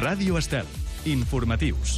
Ràdio Estel. Informatius.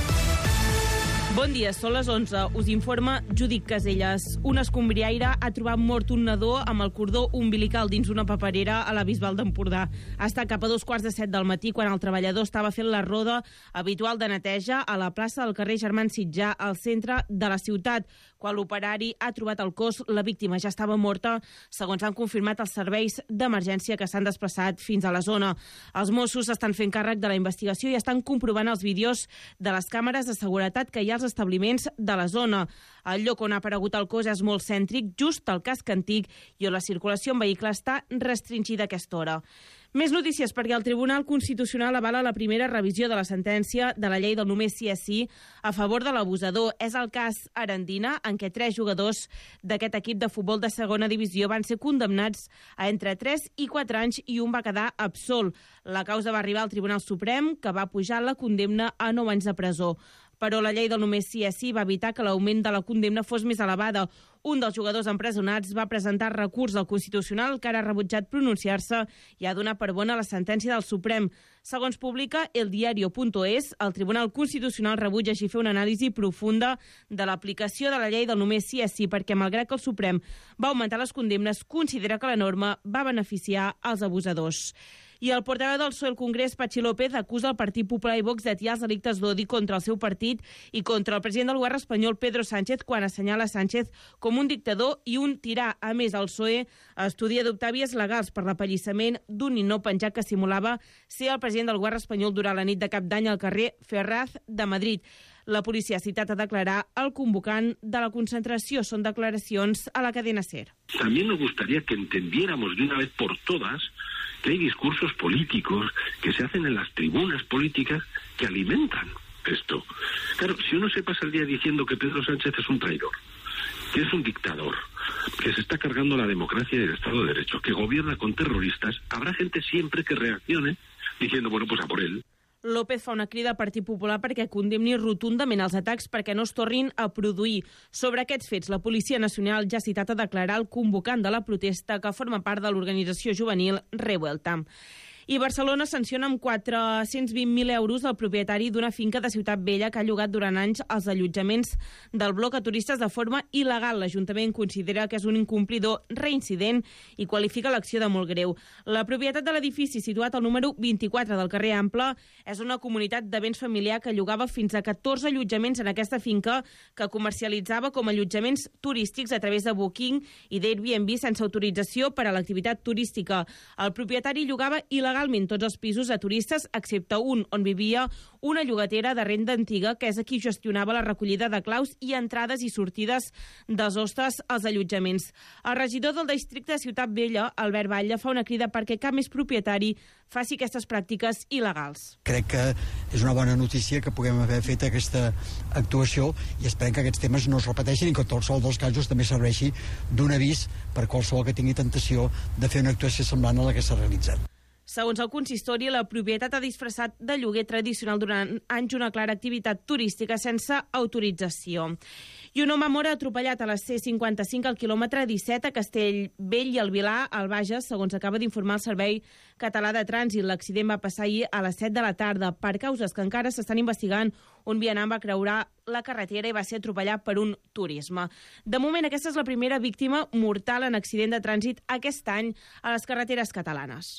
Bon dia, són les 11. Us informa Judit Caselles. Un escombriaire ha trobat mort un nadó amb el cordó umbilical dins una paperera a la Bisbal d'Empordà. Ha estat cap a 2:45 del matí quan el treballador estava fent la roda habitual de neteja a la plaça del carrer Germán Sitjar, al centre de la ciutat. Quan l'operari ha trobat el cos, la víctima ja estava morta, segons han confirmat els serveis d'emergència que s'han desplaçat fins a la zona. Els Mossos estan fent càrrec de la investigació i estan comprovant els vídeos de les càmeres de seguretat que hi ha als establiments de la zona. El lloc on ha aparegut el cos és molt cèntric, just al casc antic, i on la circulació en vehicle està restringida a aquesta hora. Més notícies, perquè el Tribunal Constitucional avala la primera revisió de la sentència de la llei del només sí és sí a favor de l'abusador. És el cas Arandina, en què 3 jugadors d'aquest equip de futbol de segona divisió van ser condemnats a entre 3 i 4 anys i un va quedar absolt. La causa va arribar al Tribunal Suprem, que va pujar la condemna a 9 anys de presó. Però la llei del només sí és sí va evitar que l'augment de la condemna fos més elevada. Un dels jugadors empresonats va presentar recurs al Constitucional, que ara ha rebutjat pronunciar-se i ha donat per bona la sentència del Suprem. Segons publica eldiario.es, el Tribunal Constitucional rebutja així fer una anàlisi profunda de l'aplicació de la llei del només sí és sí, perquè malgrat que el Suprem va augmentar les condemnes, considera que la norma va beneficiar els abusadors. I el portaveu del PSOE al Congrés, Patxi López, acusa el Partit Popular i Vox d'atiar els delictes d'odi contra el seu partit i contra el president del govern espanyol, Pedro Sánchez, quan assenyala Sánchez com un dictador i un tirà. A més, el PSOE estudia adoptar vies legals per l'apallissament d'un ninot penjat que simulava ser el president del govern espanyol durant la nit de Cap d'Any al carrer Ferraz de Madrid. La policia ha citat a declarar el convocant de la concentració. Són declaracions a la cadena SER. También nos gustaría que entendiéramos de una vez por todas que hay discursos políticos que se hacen en las tribunas políticas que alimentan esto. Claro, si uno se pasa el día diciendo que Pedro Sánchez es un traidor, que es un dictador, que se está cargando la democracia y el Estado de Derecho, que gobierna con terroristas, habrá gente siempre que reaccione diciendo, bueno, pues a por él. López fa una crida al Partit Popular perquè condemni rotundament els atacs perquè no es tornin a produir. Sobre aquests fets, la Policia Nacional ja ha citat a declarar el convocant de la protesta, que forma part de l'organització juvenil Revuelta. I Barcelona sanciona amb 420.000 euros el propietari d'una finca de Ciutat Vella que ha llogat durant anys els allotjaments del bloc a turistes de forma il·legal. L'Ajuntament considera que és un incomplidor reincident i qualifica l'acció de molt greu. La propietat de l'edifici, situat al número 24 del carrer Ample, és una comunitat de béns familiar que llogava fins a 14 allotjaments en aquesta finca, que comercialitzava com a allotjaments turístics a través de Booking i d'Airbnb sense autorització per a l'activitat turística. El propietari llogava il·legalment tots els pisos a turistes, excepte un on vivia una llogatera de renda antiga, que és a qui gestionava la recollida de claus i entrades i sortides dels hostes als allotjaments. El regidor del districte de Ciutat Vella, Albert Batlle, fa una crida perquè cap més propietari faci aquestes pràctiques il·legals. Crec que és una bona notícia que puguem haver fet aquesta actuació i esperem que aquests temes no es repeteixin i que en qualsevol dels casos també serveixi d'un avís per qualsevol que tingui tentació de fer una actuació semblant a la que s'ha realitzat. Segons el consistori, la propietat ha disfressat de lloguer tradicional durant anys una clara activitat turística sense autorització. I un home mor atropellat a la C55 al quilòmetre 17 a Castellvell i el Vilar, al Bages, segons acaba d'informar el Servei Català de Trànsit. L'accident va passar ahir a les 7 de la tarda. Per causes que encara s'estan investigant, un vianant va creuar la carretera i va ser atropellat per un turisme. De moment, aquesta és la primera víctima mortal en accident de trànsit aquest any a les carreteres catalanes.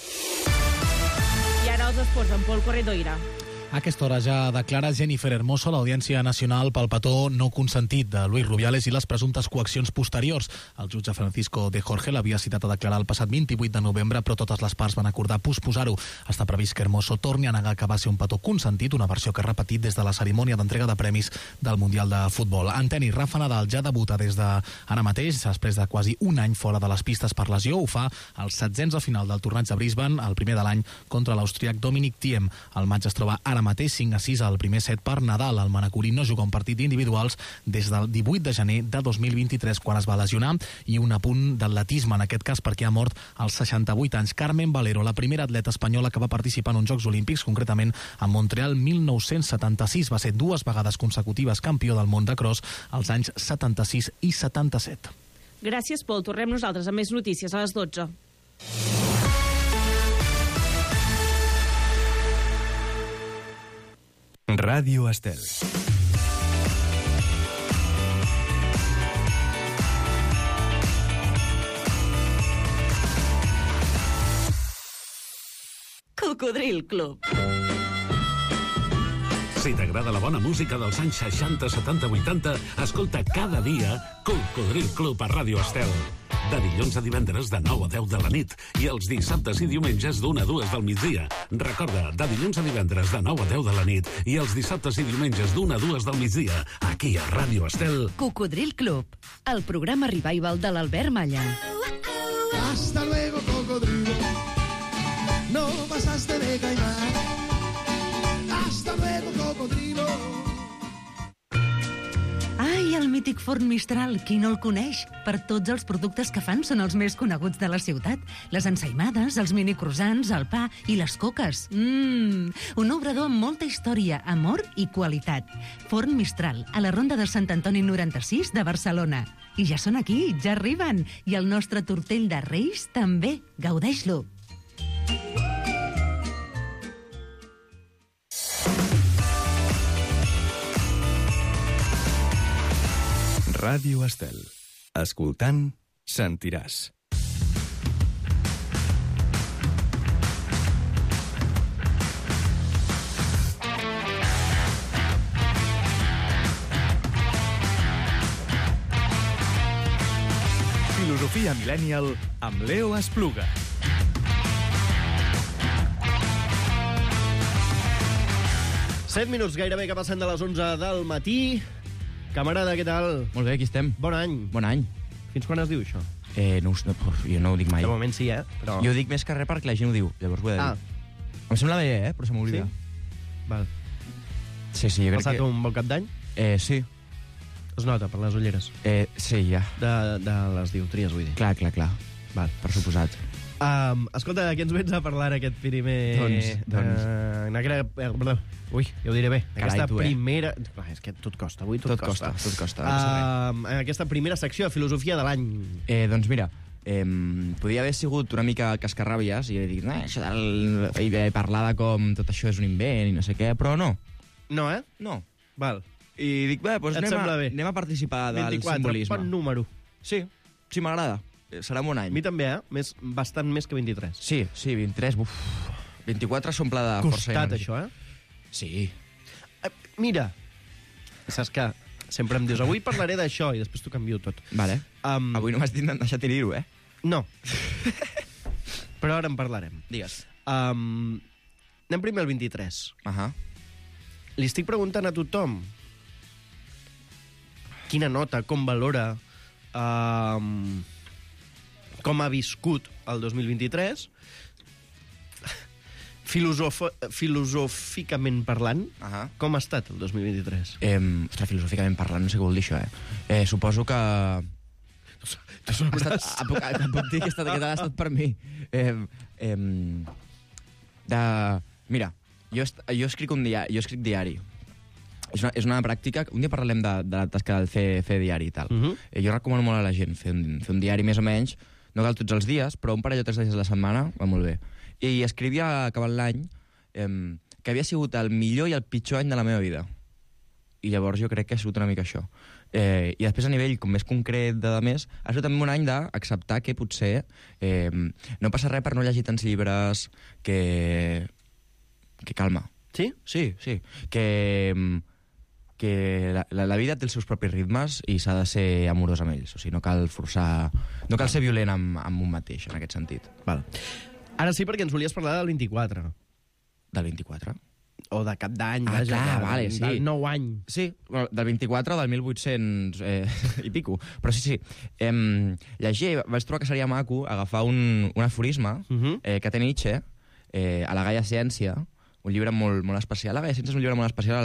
I ara els esports amb Pol Corredoira. A aquesta hora ja declara Jennifer Hermoso a l'Audiència Nacional pel petó no consentit de Luis Rubiales i les presumptes coaccions posteriors. El jutge Francisco de Jorge l'havia citat a declarar el passat 28 de novembre, però totes les parts van acordar posposar-ho. Està previst que Hermoso torni a negar que va ser un petó consentit, una versió que ha repetit des de la cerimònia d'entrega de premis del Mundial de Futbol. En tenis, Rafa Nadal ja debuta des de ara mateix, després de quasi un any fora de les pistes per lesió. Ho fa als 16 de final del torneig de Brisbane, el primer de l'any, contra l'austríac Dominic Thiem. El maig es troba ara mateix 5-6 al primer set per Nadal. El manacorí no juga un partit d'individuals des del 18 de gener de 2023, quan es va lesionar, i un apunt d'atletisme, en aquest cas perquè ha mort als 68 anys. Carmen Valero, la primera atleta espanyola que va participar en uns Jocs Olímpics, concretament a Montreal 1976. Va ser 2 vegades consecutives campió del món de cross als anys 76 i 77. Gràcies, Pol. Tornem nosaltres amb més notícies a les 12. Ràdio Estel. Cocodril Club. Si t'agrada la bona música dels anys 60, 70, 80, escolta cada dia Cocodril Club a Ràdio Estel. De dilluns a divendres de 9 a 10 de la nit i els dissabtes i diumenges d'1 a 2 del migdia. Recorda, de dilluns a divendres de 9 a 10 de la nit i els dissabtes i diumenges d'1 a 2 del migdia, aquí a Ràdio Estel. Cocodril Club, el programa revival de l'Albert Malla. Hasta luego, cocodrilo. No pasaste de caimán. Hasta luego, cocodrilo. Ai, el mític forn Mistral, qui no el coneix? Per tots els productes que fan són els més coneguts de la ciutat. Les ensaïmades, els mini croissants, el pa i les coques. Un obrador amb molta història, amor i qualitat. Forn Mistral, a la Ronda de Sant Antoni 96 de Barcelona. I ja són aquí, ja arriben. I el nostre tortell de Reis també. Gaudeix-lo. Ràdio Estel. Escoltant, sentiràs. Filosofia Millennial amb Leo Espluga. Set minuts gairebé que passen de les 11 del matí. Camarada, què tal? Molt bé, aquí estem. Bon any. Bon any. Fins quan es diu això? Jo no ho dic mai. De moment sí, Però... Jo ho dic més que res perquè la gent ho diu, llavors ho he de dir. Em sembla bé, però se m'oblida. Sí? Val. Sí, jo crec Passat un bon cap d'any? Sí. Es nota per les ulleres? Sí, ja. De les dioptries, vull dir. Clar. Val. Per suposat. Escolta, de què ens vens a parlar aquest primer... Ui, ja ho diré bé. Carai, aquesta tu, primera... És que tot costa, avui tot costa. Tot costa. Aquesta primera secció de filosofia de l'any. Doncs mira, podia haver sigut una mica cascarràbies i dir, això parlar de com tot això és un invent i no sé què, però no. No, No. Val. I dic, doncs anem a participar del 24, simbolisme. 24, bon número. Sí, m'agrada. Serà un bon any. A mi també, bastant més que 23. Sí, 23, 24 s'omple de força. Costat, això, Sí. Mira, saps que sempre em dius, avui parlaré d'això, i després t'ho canvio tot. Vale. Avui no m'has deixat dir-ho, No. Però ara en parlarem. Digues. Anem primer al 23. Li estic preguntant a tothom quina nota, com valora, com ha viscut el 2023, filosòficament parlant, com ha estat el 2023? Ostres, filosòficament parlant, no sé què vol dir això, Suposo que... Puc dir que ha estat per mi. Mira, jo escric diari. És una pràctica... Un dia parlarem de la tasca del fer diari i tal. Jo recomano molt a la gent fer un diari més o menys, no cal tots els dies, però un parell o 3 dies a la setmana va molt bé. I escrivia, acabant l'any, que havia sigut el millor i el pitjor any de la meva vida. I llavors jo crec que ha sigut una mica això. I després a nivell com més concret de més, ha sigut també un any d'acceptar que potser no passa res per no llegir tants llibres, que calma. Sí? Sí. Que la vida té els seus propis ritmes i s'ha de ser amorós amb ells. O sigui, no cal forçar... No cal ser violent amb un mateix, en aquest sentit. Val. Ara sí, perquè ens volies parlar del 24. Del 24? O de cap d'any, vale, sí. Del nou any. Sí, del 24 o del 1800 i pico. Però sí. Llegir, vaig trobar que seria maco agafar un aforisme que té Nietzsche, a la Gaia Ciència, un llibre molt, molt especial. La Gaia Ciència és un llibre molt especial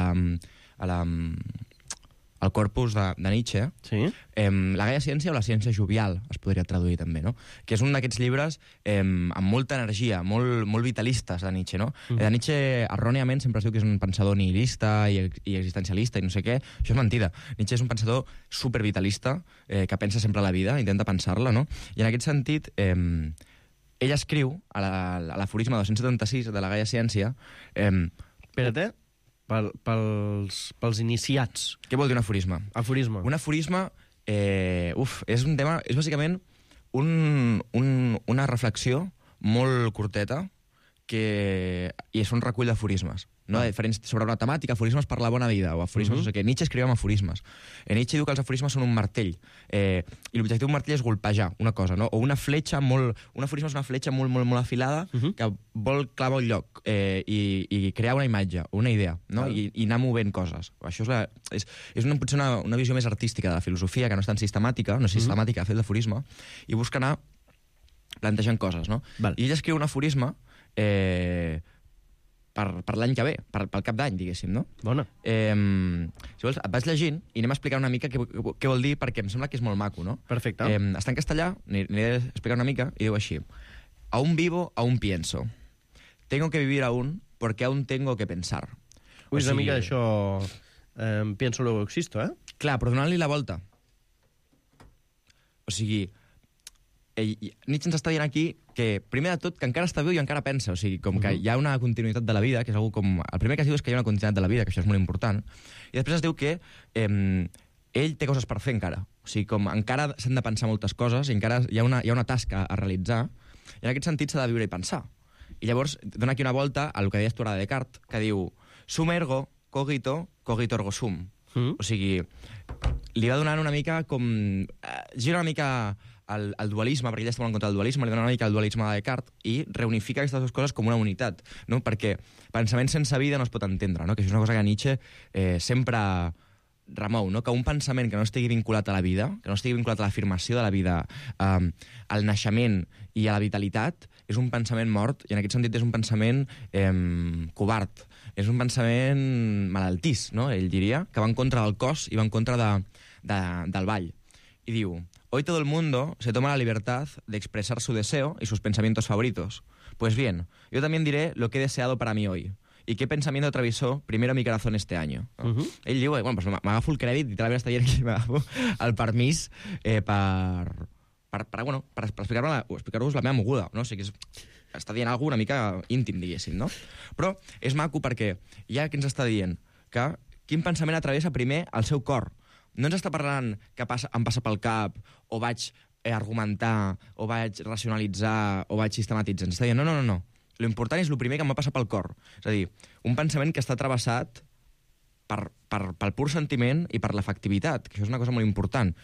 al corpus de Nietzsche. Sí. La Gaia Ciència o la ciència jovial, es podria traduir també, no? Que és un d'aquests llibres amb molta energia, molt vitalistes de Nietzsche, no? De Nietzsche, erròniament, sempre es diu que és un pensador nihilista i existencialista i no sé què. Això és mentida. Nietzsche és un pensador supervitalista que pensa sempre a la vida, intenta pensar-la, no? I en aquest sentit, ell escriu a l'aforisme 276 de la Gaia Ciència... Espera't, pels iniciats. Què vol dir un aforisme? Aforisme. Un aforisme, és un tema, és bàsicament una reflexió molt curteta i és un recull d'aforismes, no? Diferents sobre una temàtica, aforismes per la bona vida, o aforismes, no sé què. Nietzsche escriu amb aforismes. Nietzsche diu que els aforismes són un martell, i l'objectiu d'un martell és golpejar una cosa, no? O una fletxa molt... Un aforisme és una fletxa molt, molt, molt afilada que vol clavar un lloc i crear una imatge, una idea, no? I anar movent coses. Això és potser una visió més artística de la filosofia, que no és tan sistemàtica, no és sistemàtica fer l'aforisme, i busca anar plantejant coses, no? I ell escriu un aforisme per l'any que ve, pel cap d'any, diguéssim, no? Bona. Si vols, et vaig llegint i anem a explicar una mica què vol dir, perquè em sembla que és molt maco, no? Perfecte. Està en castellà, n'he d'explicar una mica, i diu així: aún vivo, aún pienso. Tengo que vivir aún, porque aún tengo que pensar. Ui, és una mica d'això... pienso luego existo, eh? Clar, però donant-li la volta. O sigui... Nietzsche ens està dient aquí que, primer de tot, que encara està viu i encara pensa. O sigui, com que hi ha una continuïtat de la vida, que és algú com... El primer que es diu és que hi ha una continuïtat de la vida, que això és molt important. I després es diu que ell té coses per fer encara. O sigui, com encara s'han de pensar moltes coses i encara hi ha una tasca a realitzar. I en aquest sentit s'ha de viure i pensar. I llavors dona aquí una volta a el que deies tu ara de Descartes, que diu: sum ergo cogito, cogito ergo sum. O sigui, li va donant una mica com... gira una mica el dualisme, perquè ella està molt en contra del dualisme, li dona una mica el dualisme de Descartes i reunifica aquestes dues coses com una unitat, no? Perquè pensament sense vida no es pot entendre, no? Que això és una cosa que Nietzsche sempre remou, no? Que un pensament que no estigui vinculat a la vida, que no estigui vinculat a l'afirmació de la vida, al naixement i a la vitalitat, és un pensament mort, i en aquest sentit és un pensament covard. És un pensament malaltís, no? Ell diria, que va en contra del cos i va en contra del ball. Y digo: hoy todo el mundo se toma la libertad de expresar su deseo y sus pensamientos favoritos. Pues bien, yo también diré lo que he deseado para mí hoy. ¿Y qué pensamiento atravesó primero mi corazón este año? Ell diu, bueno, pues m'agafo el crèdit, literalment està dient que m'agafo el permís per explicar-vos la meva moguda, no? O sigui, està dient alguna una mica íntim, diguéssim, no? Però és maco perquè ja que ens està dient que quin pensament atravessa primer el seu cor. No ens està parlant que em passa pel cap, o vaig argumentar, o vaig racionalitzar, o vaig sistematitzar. Ens està dient, no. Lo important és el primer que em va passar pel cor. És a dir, un pensament que està travessat pel pur sentiment i per l'efectivitat, que això és una cosa molt important.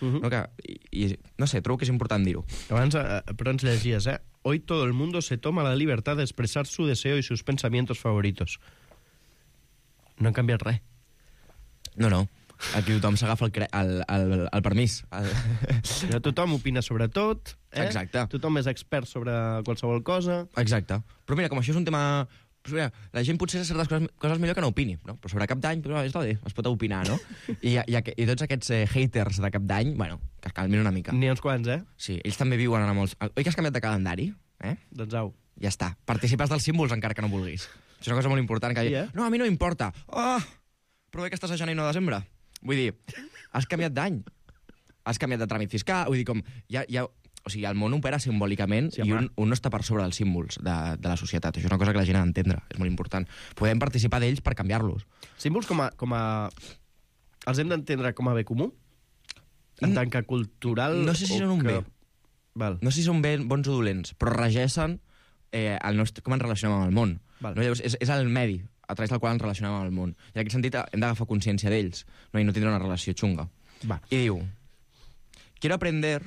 No sé, trobo que és important dir-ho. Abans, però ens llegies, Hoy todo el mundo se toma la libertad de expresar su deseo y sus pensamientos favoritos. No han canviat res. No. Aquí tothom s'agafa el permís. Tothom opina sobre tot. Exacte. Tothom és expert sobre qualsevol cosa. Exacte. Però mira, com això és un tema... Mira, la gent potser certes coses millor que no opini, no? Però sobre Cap d'Any està bé, es pot opinar, no? I tots aquests haters de Cap d'Any, bueno, que es calmin una mica. N'hi ha uns quants, Sí, ells també viuen a molts... Oi que has canviat de calendari? Doncs au. Ja està. Participes dels símbols encara que no vulguis. Això és una cosa molt important. No, a mi no m'importa. Però bé que estàs a gener i no a desembre. Vull dir, has canviat d'any. Has canviat de tràmit fiscal. Vull dir, com... O sigui, el món opera simbòlicament i un no està per sobre dels símbols de la societat. Això és una cosa que la gent ha d'entendre. És molt important. Podem participar d'ells per canviar-los. Símbols com a... Els hem d'entendre com a bé comú? En tant que cultural... No sé si són un bé. No sé si són bons o dolents, però regeixen com ens relacionem amb el món. Llavors, és el medi a través del qual ens relacionem amb el món. I en aquest sentit hem d'agafar consciència d'ells, i no tindre una relació xunga. I diu, quiero aprender...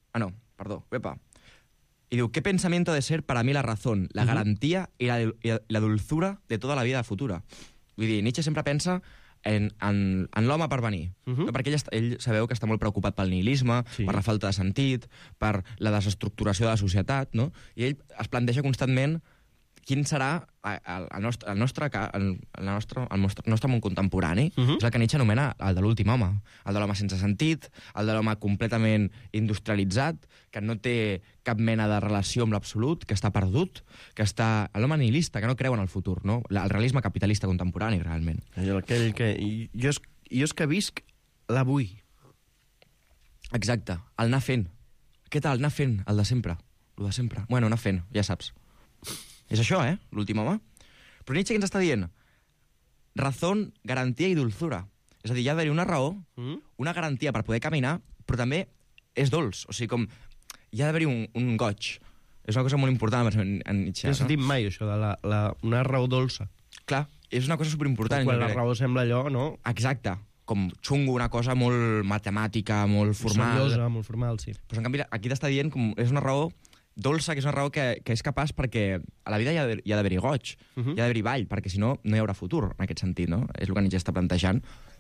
Y diu, ¿qué pensamiento ha de ser para mí la razón, la garantía y la dulzura de toda la vida futura? Vull dir, Nietzsche sempre pensa en l'home per venir. Perquè ell sabeu que està molt preocupat pel nihilisme, per la falta de sentit, per la desestructuració de la societat, no? I ell es planteja constantment quin serà el nostre món contemporani. És el que Nietzsche anomena el de l'últim home, el de l'home sense sentit, el de l'home completament industrialitzat, que no té cap mena de relació amb l'absolut, que està perdut, que està... L'home nihilista, que no creu en el futur, no? El realisme capitalista contemporani, realment. Aquell que... Jo és que visc l'avui. Exacte, el anar fent. Què tal, anar fent, el de sempre? El de sempre. Bueno, anar fent, ja saps. És això, l'últim home. Però Nietzsche què ens està dient? razón, garantia i dulzura. És a dir, hi ha d'haver una raó, una garantia per poder caminar, però també és dolç. O sigui, com hi ha d'haver un goig. És una cosa molt important en Nietzsche. No he sentit mai, això, de una raó dolça. Clar, és una cosa superimportant. Quan la raó sembla allò, no? Exacte. Com xungo, una cosa molt matemàtica, molt formal. Seriosa, molt formal, sí. Però, en canvi, aquí t'està dient com és una raó dolça, que és una raó que és capaç perquè a la vida hi ha d'haver-hi goig, hi ha d'haver-hi ball, perquè si no, no hi haurà futur, en aquest sentit, no? És el que Nietzsche està plantejant.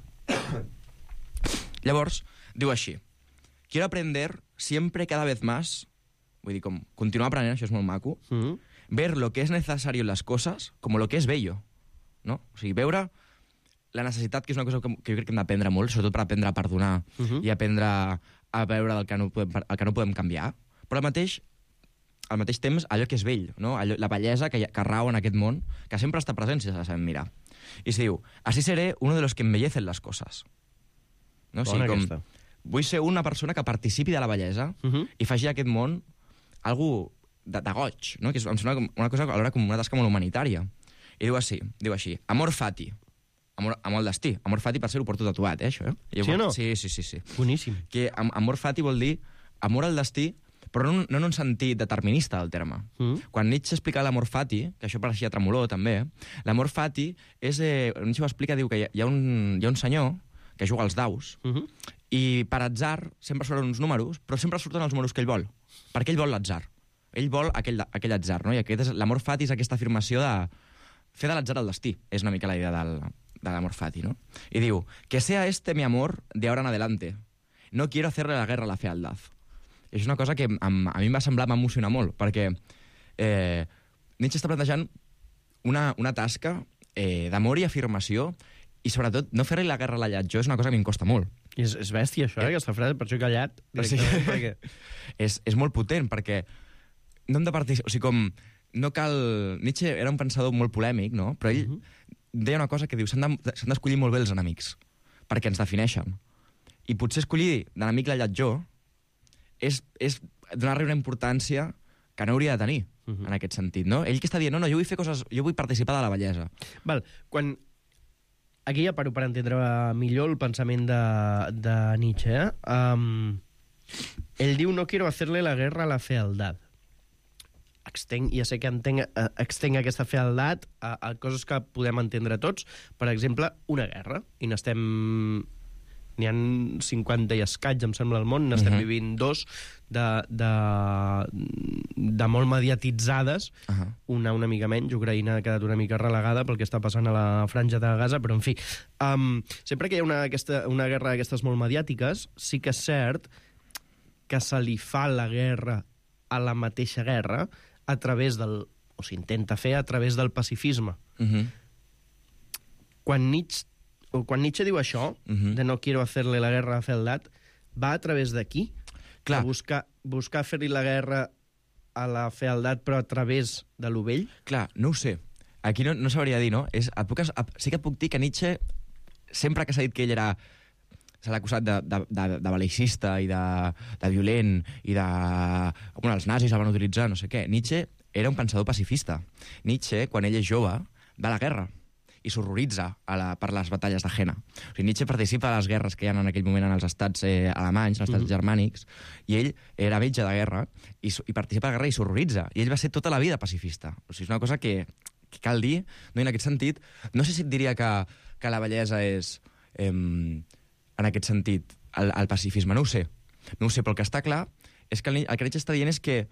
Llavors, diu així: quiero aprender siempre cada vez más, vull dir, com continuar aprenent, això és molt maco, ver lo que es necesario en las cosas como lo que es bello, no? O sigui, veure la necessitat, que és una cosa que jo crec que hem d'aprendre molt, sobretot per aprendre a perdonar i aprendre a veure el que no podem canviar, però al mateix temps allò que és vell, no? La bellesa que rau en aquest món, que sempre està present si la sabem mirar. I se diu, así seré uno de los que embellecen las cosas. No? O sigui, com, vull ser una persona que participi de la bellesa i faci aquest món algú de goig, no? Que em sembla una cosa alhora com una tasca molt humanitària. I diu així, amor fati, amor al destí. Amor fati, per ser, ho porto tatuat, això, Sí o no? Sí. Boníssim. Que amor fati vol dir amor al destí, però no en un sentit determinista del terme. Quan Nietzsche explica l'amor fati, que això pareixia tremolor també, l'amor fati és... Nietzsche ho explica, diu que hi ha un senyor que juga als daus, i per atzar sempre surten uns números, però sempre surten els números que ell vol, perquè ell vol l'atzar. Ell vol aquell atzar, no? I l'amor fati és aquesta afirmació de fer de l'atzar el destí. És una mica la idea de l'amor fati, no? I diu, que sea este mi amor de ahora en adelante. No quiero hacerle la guerra a la fealdad. I és una cosa que a mi em va semblar, m'emociona molt, perquè Nietzsche està plantejant una tasca d'amor i afirmació, i sobretot no fer-li la guerra a la lletjor és una cosa que a mi em costa molt. I és bèstia, això, aquesta frase, per això he callat. Perquè és molt potent, perquè no hem de participar... O sigui, com no cal... Nietzsche era un pensador molt polèmic, no? Però ell deia una cosa que diu, s'han d'escollir molt bé els enemics, perquè ens defineixen. I potser escollir d'enemic la lletjor és donar-li una importància que no hauria de tenir, en aquest sentit, no? Ell que està dient, no, jo vull fer coses, jo vull participar de la bellesa. Val, quan... Aquí ja paro per entendre millor el pensament de Nietzsche, ell diu, no quiero hacerle la guerra a la fealdad. Ja sé que extenc aquesta fealdat a coses que podem entendre tots. Per exemple, una guerra. I n'hi ha 50 i escaig, em sembla, al món. N'estem vivint dos de molt mediatitzades. Una mica menys. Ucraïna ha quedat una mica relegada pel que està passant a la franja de Gaza, però, en fi, sempre que hi ha una guerra d'aquestes molt mediàtiques, sí que és cert que se li fa la guerra a la mateixa guerra a través o s'intenta fer a través del pacifisme. Quan Nietzsche diu això, de no quiero hacerle la guerra a fealdad, va a través d'aquí? Clar. Buscar fer-li la guerra a la fealdad, però a través de lo vell? Clar, no ho sé. Aquí no sabria dir, no? Sí que et puc dir que Nietzsche, sempre que s'ha dit que ell era... Se l'ha acusat de bel·licista i de violent i de... Bueno, els nazis el van utilitzar, no sé què. Nietzsche era un pensador pacifista. Nietzsche, quan ell és jove, va a la guerra i s'horroritza per les batalles de Jena. O sigui, Nietzsche participa a les guerres que hi ha en aquell moment en els estats alemanys, en els estats germànics, i ell era metge de guerra i participa a la guerra i s'horroritza. I ell va ser tota la vida pacifista. O sigui, és una cosa que cal dir, no? I en aquest sentit, no sé si et diria que la bellesa és... en aquest sentit, el pacifisme. No ho sé, però el que està clar és que el que Nietzsche està dient és que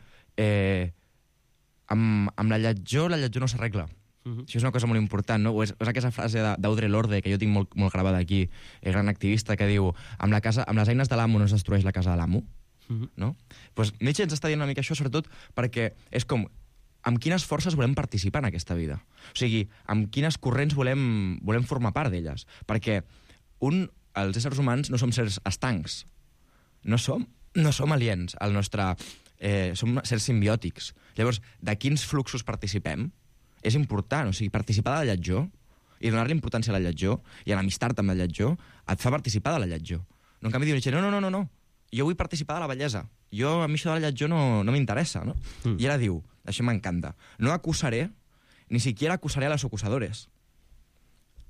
amb la lletjor no s'arregla. Això és una cosa molt important, no? És aquesta frase d'Audre Lorde, que jo tinc molt gravada aquí, el gran activista, que diu amb les eines de l'amo no es destrueix la casa de l'amo. No? Pues Nietzsche ens està dient una mica això, sobretot perquè és com amb quines forces volem participar en aquesta vida. O sigui, amb quines corrents volem formar part d'elles. Perquè els éssers humans no som sers estancs. No som aliens. Som sers simbiòtics. Llavors, de quins fluxos participem? És important. O sigui, participar de la lletjor i donar-li importància a la lletjor i enemistar-te amb la lletjor et fa participar de la lletjor. No, en canvi, diu Nietzsche, no. Jo vull participar de la bellesa. A mi això de la lletjor no m'interessa, no? I ara diu, això m'encanta, no acusaré, ni siquiera acusaré a los acusadores.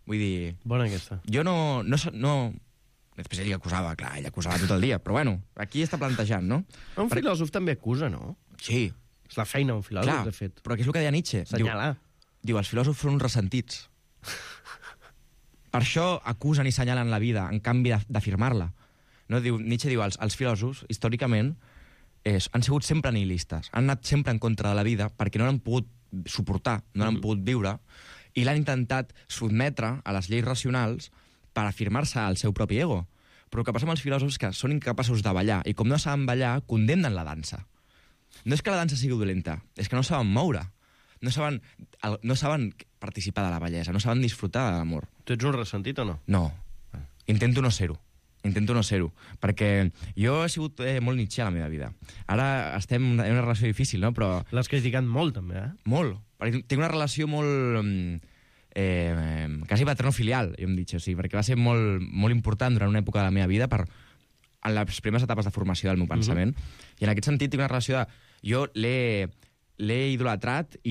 Vull dir... Bona aquesta. Jo no... Després ell acusava, clar, ell acusava tot el dia, però bueno, aquí està plantejant, no? Un filòsof també acusa, no? Sí. És la feina d'un filòsof, clar, de fet. però què és el que deia Nietzsche? Senyalar. Diu, els filòsofs són uns ressentits. Per això acusen i senyalen la vida, en canvi d'afirmar-la. No? Nietzsche diu, els filòsofs, històricament, han sigut sempre nihilistes, han anat sempre en contra de la vida perquè no l'han pogut suportar, no l'han pogut viure, i l'han intentat sotmetre a les lleis racionals per afirmar-se al seu propi ego. Però el que passa amb els filòsofs és que són incapaços de ballar, i com no saben ballar, condemnen la dansa. No és que la dansa sigui dolenta, és que no saben moure. No saben participar de la bellesa, no saben disfrutar de l'amor. Tu ets un ressentit o no? No. Intento no ser-ho. Perquè jo he sigut molt Nietzsche a la meva vida. Ara estem en una relació difícil, no? Però... L'has criticat molt, també, eh? Molt. Perquè tinc una relació molt... quasi paternofilial, jo em dic, o sigui, perquè va ser molt important durant una època de la meva vida en les primeres etapes de formació del meu pensament. I en aquest sentit tinc una relació de... Jo l'he idolatrat i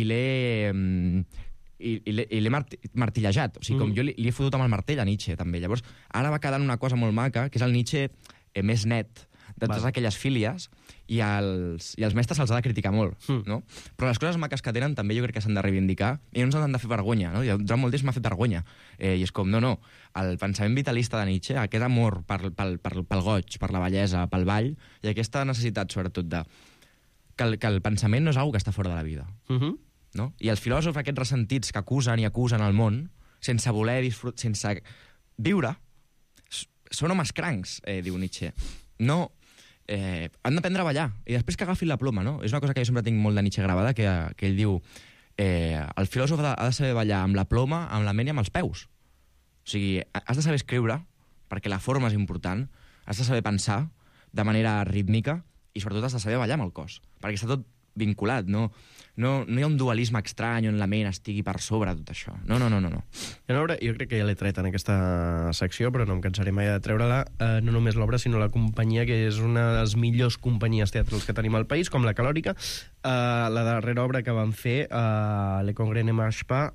l'he martillejat. O sigui, com jo li he fotut amb el martell a Nietzsche, també. Llavors, ara va quedant una cosa molt maca, que és el Nietzsche més net de totes aquelles fílies, i els mestres se'ls ha de criticar molt, no? Però les coses maques que tenen també jo crec que s'han de reivindicar i no ens han de fer vergonya, no? Durant molt temps m'ha fet vergonya. I és com, no, el pensament vitalista de Nietzsche, aquest amor pel goig, per la bellesa, pel ball, i aquesta necessitat, sobretot, que el pensament no és una que està fora de la vida. No? I els filòsofs, aquests ressentits que acusen i acusen el món, sense voler sense viure, són homes crancs, diu Nietzsche. No... han d'aprendre a ballar, i després que agafin la ploma, no? És una cosa que jo sempre tinc molt de Nietzsche gravada, que ell diu, el filòsof ha de saber ballar amb la ploma, amb la ment i amb els peus. O sigui, has de saber escriure, perquè la forma és important, has de saber pensar de manera rítmica, i sobretot has de saber ballar amb el cos, perquè està tot vinculat, no hi ha un dualisme estrany on la ment estigui per sobre tot això. No. Jo crec que ja l'he tret en aquesta secció, però no em cansaré mai de treure-la, no només l'obra, sinó la companyia, que és una de les millors companyies teatrals que tenim al país, com la Calòrica, la darrera obra que van fer, Le Congrès ne marche pas,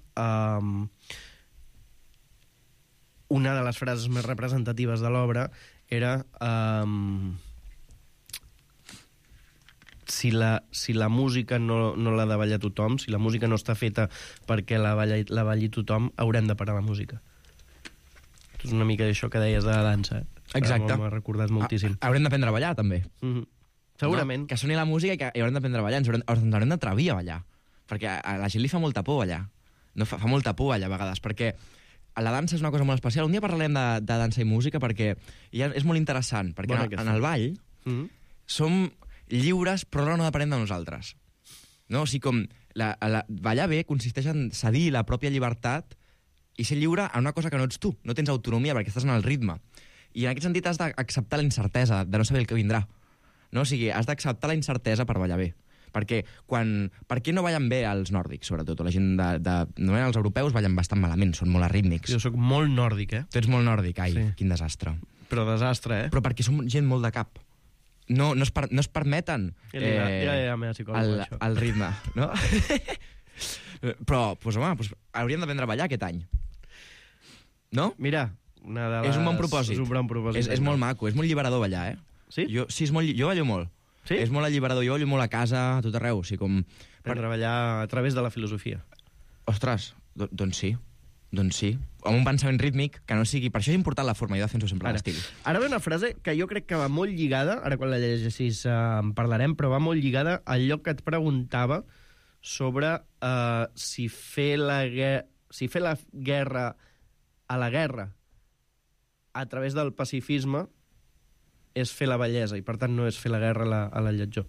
una de les frases més representatives de l'obra era... Si la música no l'ha de ballar tothom, si la música no està feta perquè la balli tothom, haurem de parar la música. És una mica això que deies de la dansa. Exacte. M'ha recordat moltíssim. Haurem d'aprendre a ballar, també. Segurament. No? Que soni la música i haurem d'aprendre a ballar. Ens haurem d'atrevir a ballar. Perquè a la gent li fa molta por ballar. No, fa molta por ballar a vegades, perquè la dansa és una cosa molt especial. Un dia parlarem de dansa i música, perquè és molt interessant, perquè en el ball som lliures, però no depenem de nosaltres. No? O sigui, com ballar bé consisteix en cedir la pròpia llibertat i ser lliure en una cosa que no ets tu. No tens autonomia perquè estàs en el ritme. I en aquest sentit has d'acceptar la incertesa de no saber el que vindrà. No? O sigui, has d'acceptar la incertesa per ballar bé. Perquè per què no ballen bé els nòrdics, sobretot? O la gent normalment els europeus ballen bastant malament, són molt arrítmics. Jo sóc molt nòrdic, eh? Tu ets molt nòrdic, ai, sí. Quin desastre. Però desastre, eh? Però perquè som gent molt de cap. No es permeten el ritme, no? Però, home, hauríem d'aprendre a ballar aquest any. No? Mira, és un bon propòsit. És un bon propòsit. És molt maco, és molt alliberador ballar, eh? Sí? Jo ballo molt. Sí? És molt alliberador, jo ballo molt a casa, a tot arreu. O sigui, com... Per treballar a través de la filosofia. Ostres, doncs sí. Amb un pensament rítmic que no sigui... Per això és important la forma, jo defenso sempre l'estil. Ara ve una frase que jo crec que va molt lligada, ara quan la llegeixis en parlarem, però va molt lligada al lloc que et preguntava sobre si fer la guerra a la guerra a través del pacifisme és fer la bellesa, i per tant no és fer la guerra a la lletjor.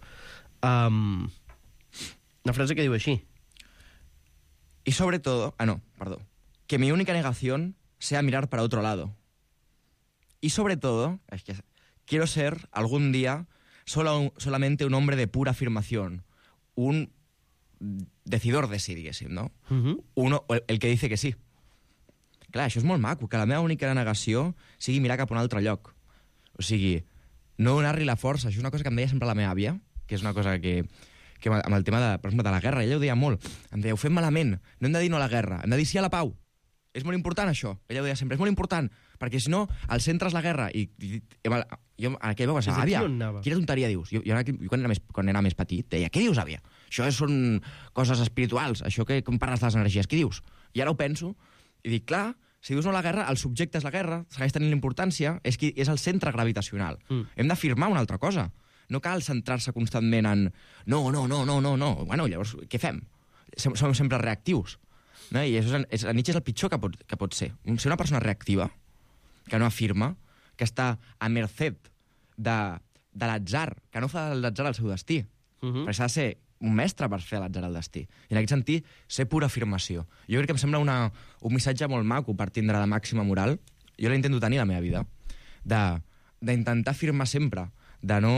Una frase que diu així. Y sobre todo... que mi única negación sea mirar para otro lado. Y sobre todo, es que quiero ser algún día solamente un hombre de pura afirmación, un decidor de sí, diguéssim, no? El que dice que sí. Clar, això és molt maco, que la meva única negació sigui mirar cap a un altre lloc. O sigui, no donar-li la força. Això és una cosa que em deia sempre la meva àvia, que és una cosa que amb el tema, per exemple, de la guerra, ella ho deia molt. Em deia, ho fem malament, no hem de dir no a la guerra, hem de dir sí a la pau. És molt important, això. Ella ho deia sempre, és molt important, perquè si no, al centre és la guerra. I jo en aquell veu pensava, àvia, quina tonteria dius? Jo quan era més petit, deia, què dius, àvia? Això són coses espirituals, això que com parles de les energies, què dius? I ara ho penso, i dic, clar, si dius no a la guerra, el subjecte és la guerra, segueix tenint la importància, és el centre gravitacional. Hem d'afirmar una altra cosa. No cal centrar-se constantment en no. Bueno, llavors, què fem? Som sempre reactius. No? I Nietzsche és el pitjor que pot ser. Ser una persona reactiva, que no afirma, que està a merced de l'atzar, que no fa l'atzar el seu destí. Perquè s'ha de ser un mestre per fer l'atzar al destí. I en aquest sentit, ser pura afirmació. Jo crec que em sembla un missatge molt maco per tindre de màxima moral. Jo l'intento tenir a la meva vida. D'intentar afirmar sempre. De no...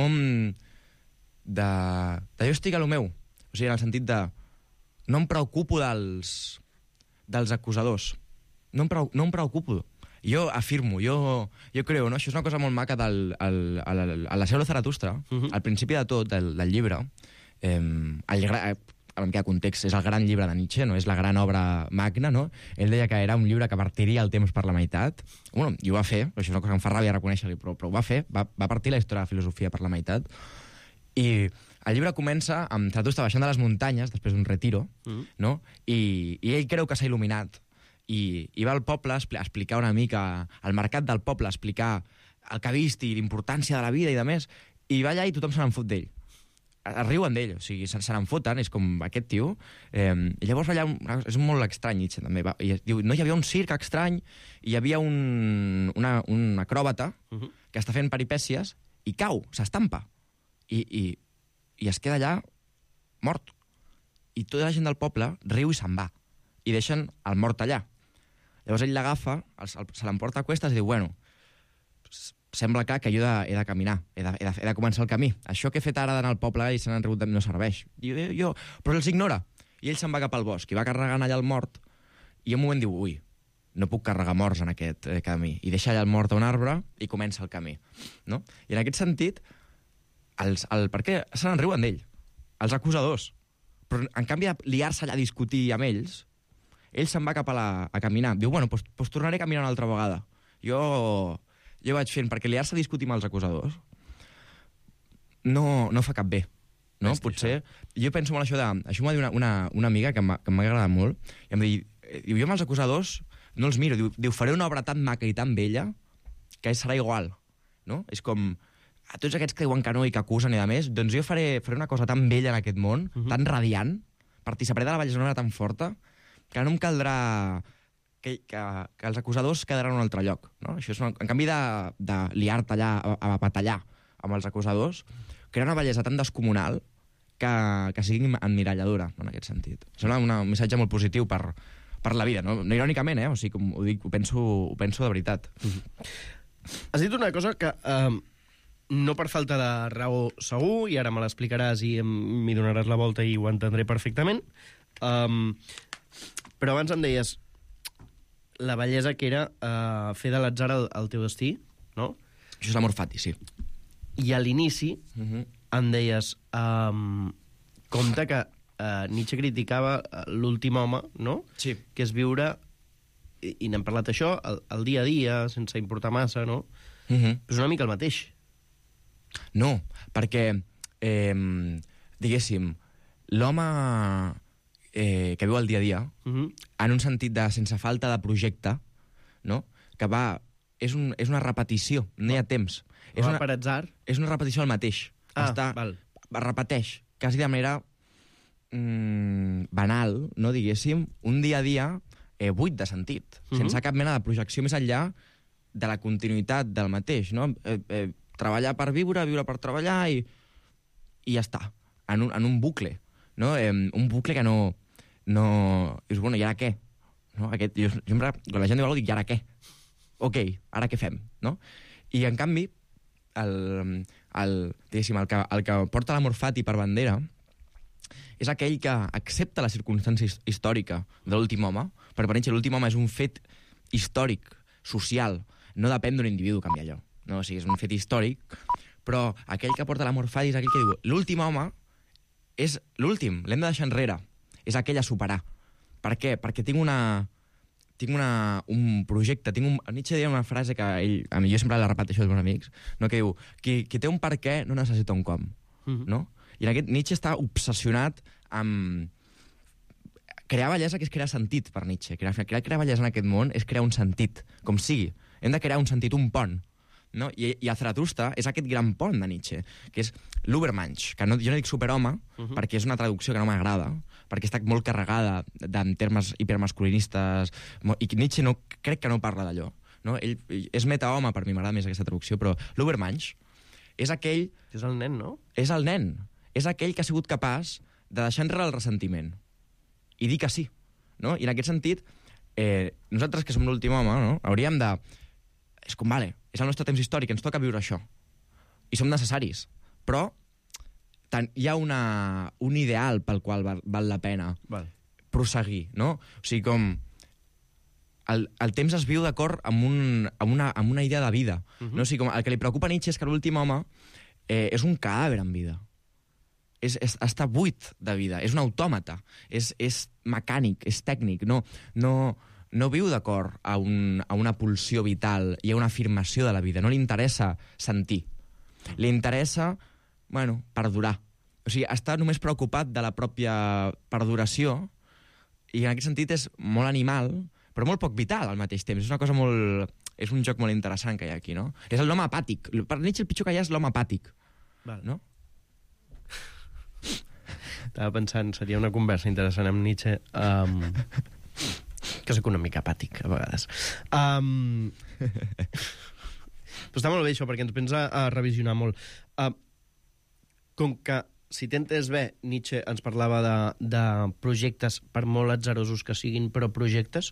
jo estic a lo meu. O sigui, en el sentit de... No em preocupo dels acusadors. No em preocupo. Jo afirmo, jo creo, no? Això és una cosa molt maca a la Seu de Zaratustra, al principi de tot, del llibre, em queda context, és el gran llibre de Nietzsche, no? És la gran obra magna, no? Ell deia que era un llibre que partiria el temps per la meitat. Bueno, i ho va fer, això és una cosa que em fa ràbia reconèixer-li, però ho va fer, va partir la història de la filosofia per la meitat. I el llibre comença amb Zaratustra baixant de les muntanyes, després d'un retiro, no? I ell creu que s'ha il·luminat, i va al poble a explicar una mica, al mercat del poble, a explicar el que ha vist i l'importància de la vida i de més, i va allà i tothom se n'en fot d'ell. Es riuen d'ell, o sigui, se n'en foten, és com aquest tio. I llavors allà, és molt estrany, Nietzsche, també. I diu, no, hi havia un circ estrany, i hi havia un acròbata que està fent peripècies i cau, s'estampa. I es queda allà mort. I tota la gent del poble riu i se'n va. I deixen el mort allà. Llavors ell l'agafa, se l'emporta a cuestes i diu, bueno, sembla que jo he de caminar, he de començar el camí. Això que he fet ara d'anar al poble i se n'han rigut no serveix. Però els ignora. I ell se'n va cap al bosc i va carregant allà el mort i en un moment diu, ui, no puc carregar morts en aquest camí. I deixa allà el mort a un arbre i comença el camí. No? I en aquest sentit, per què se n'en riuen d'ell? Els acusadors. Però en canvi de liar-se allà a discutir amb ells, ell se'n va cap a caminar. Diu, bueno, doncs tornaré a caminar una altra vegada. Jo vaig fent, perquè liar-se a discutir amb els acusadors no fa cap bé. No? Potser... Jo penso molt això de... Això m'ho va dir una amiga que m'ha agradat molt, i em diu, jo amb els acusadors no els miro. Diu, faré una obra tan maca i tan bella que serà igual. No? És com... A tots aquests que diuen que no i que acusen i de més, doncs jo faré una cosa tan bella en aquest món, tan radiant, participaré de la Vallejonera tan forta, que no em caldrà que els acusadors quedaran en un altre lloc. No? Això és en canvi de liar-te allà a batallar amb els acusadors, crear una bellesa tan descomunal que sigui emmiralladora, no? En aquest sentit. Sembla un missatge molt positiu per la vida, no irònicament, o sigui, com ho dic, ho penso de veritat. Has dit una cosa que... no per falta de raó segur, i ara me l'explicaràs i m'hi donaràs la volta i ho entendré perfectament, però abans em deies la bellesa que era fer de l'atzar el teu destí, no? Això és l'amor fati, sí. I a l'inici em deies compte que Nietzsche criticava l'últim home, no? Sí. Que és viure, i n'hem parlat això, el dia a dia, sense importar massa, no? Però és una mica el mateix. No, perquè, diguéssim, l'home que viu el dia a dia, en un sentit de sense falta de projecte, no? Que és una repetició, no hi ha temps. És per atzar? És una repetició del mateix. Repeteix, quasi de manera banal, no, diguéssim, un dia a dia buit de sentit, sense cap mena de projecció més enllà de la continuïtat del mateix, no? Treballar per viure per treballar i ja està, en un bucle, no? Un bucle que no... Dius, bueno, i ara què? No? Jo sempre, quan la gent diu alguna cosa, dic, i ara què? Ok, ara què fem? No? I en canvi, diguéssim, el que porta l'amor fati per bandera és aquell que accepta la circumstància històrica de l'últim home. Per Nietzsche, l'últim home és un fet històric, social, no depèn d'un individu canviar allò. No, o sigui, és un fet històric, però aquell que porta l'amor fati és aquell que diu l'últim home és l'últim, l'hem de deixar enrere, és aquell a superar. Per què? Perquè tinc tinc un projecte, Nietzsche deia una frase que a mi jo sempre la repeteixo als meus amics, no? Que diu, qui té un per què no necessita un com, no? I en aquest Nietzsche està obsessionat amb crear bellesa, que és crear sentit per Nietzsche. Crear bellesa en aquest món és crear un sentit, com sigui. Hem de crear un sentit, un pont. No? I el Zaratustra és aquest gran pont de Nietzsche, que és l'Ubermensch, que jo no dic superhome, perquè és una traducció que no m'agrada, perquè està molt carregada en termes hipermasculinistes, i Nietzsche crec que no parla d'allò. No? Ell és metahome, per mi m'agrada més aquesta traducció, però l'Ubermensch és aquell... És el nen, no? És el nen. És aquell que ha sigut capaç de deixar enrere el ressentiment i dir que sí. No? I en aquest sentit, nosaltres que som l'últim home, no? Hauríem de... És com, vale, és el nostre temps històric, ens toca viure això. I som necessaris. Però hi ha un ideal pel qual val la pena prosseguir, no? O sigui, com... El temps es viu d'acord amb una idea de vida. No? O sigui, com el que li preocupa a Nietzsche és que l'últim home és un cadàver en vida. Està buit de vida. És un autòmata. És mecànic, és tècnic. No viu d'acord a una pulsió vital i a una afirmació de la vida. No li interessa sentir. Li interessa, perdurar. O sigui, està només preocupat de la pròpia perduració i en aquest sentit és molt animal, però molt poc vital al mateix temps. És una cosa molt... És un joc molt interessant que hi ha aquí, no? És l'home apàtic. Per Nietzsche el pitjor que hi ha és l'home apàtic. No? Estava pensant, seria una conversa interessant amb Nietzsche... que soc una mica apàtic, a vegades. Però està molt bé això, perquè ens pensa a revisionar molt. Com que, si t'entens bé, Nietzsche ens parlava de projectes, per molt atzarosos que siguin, però projectes.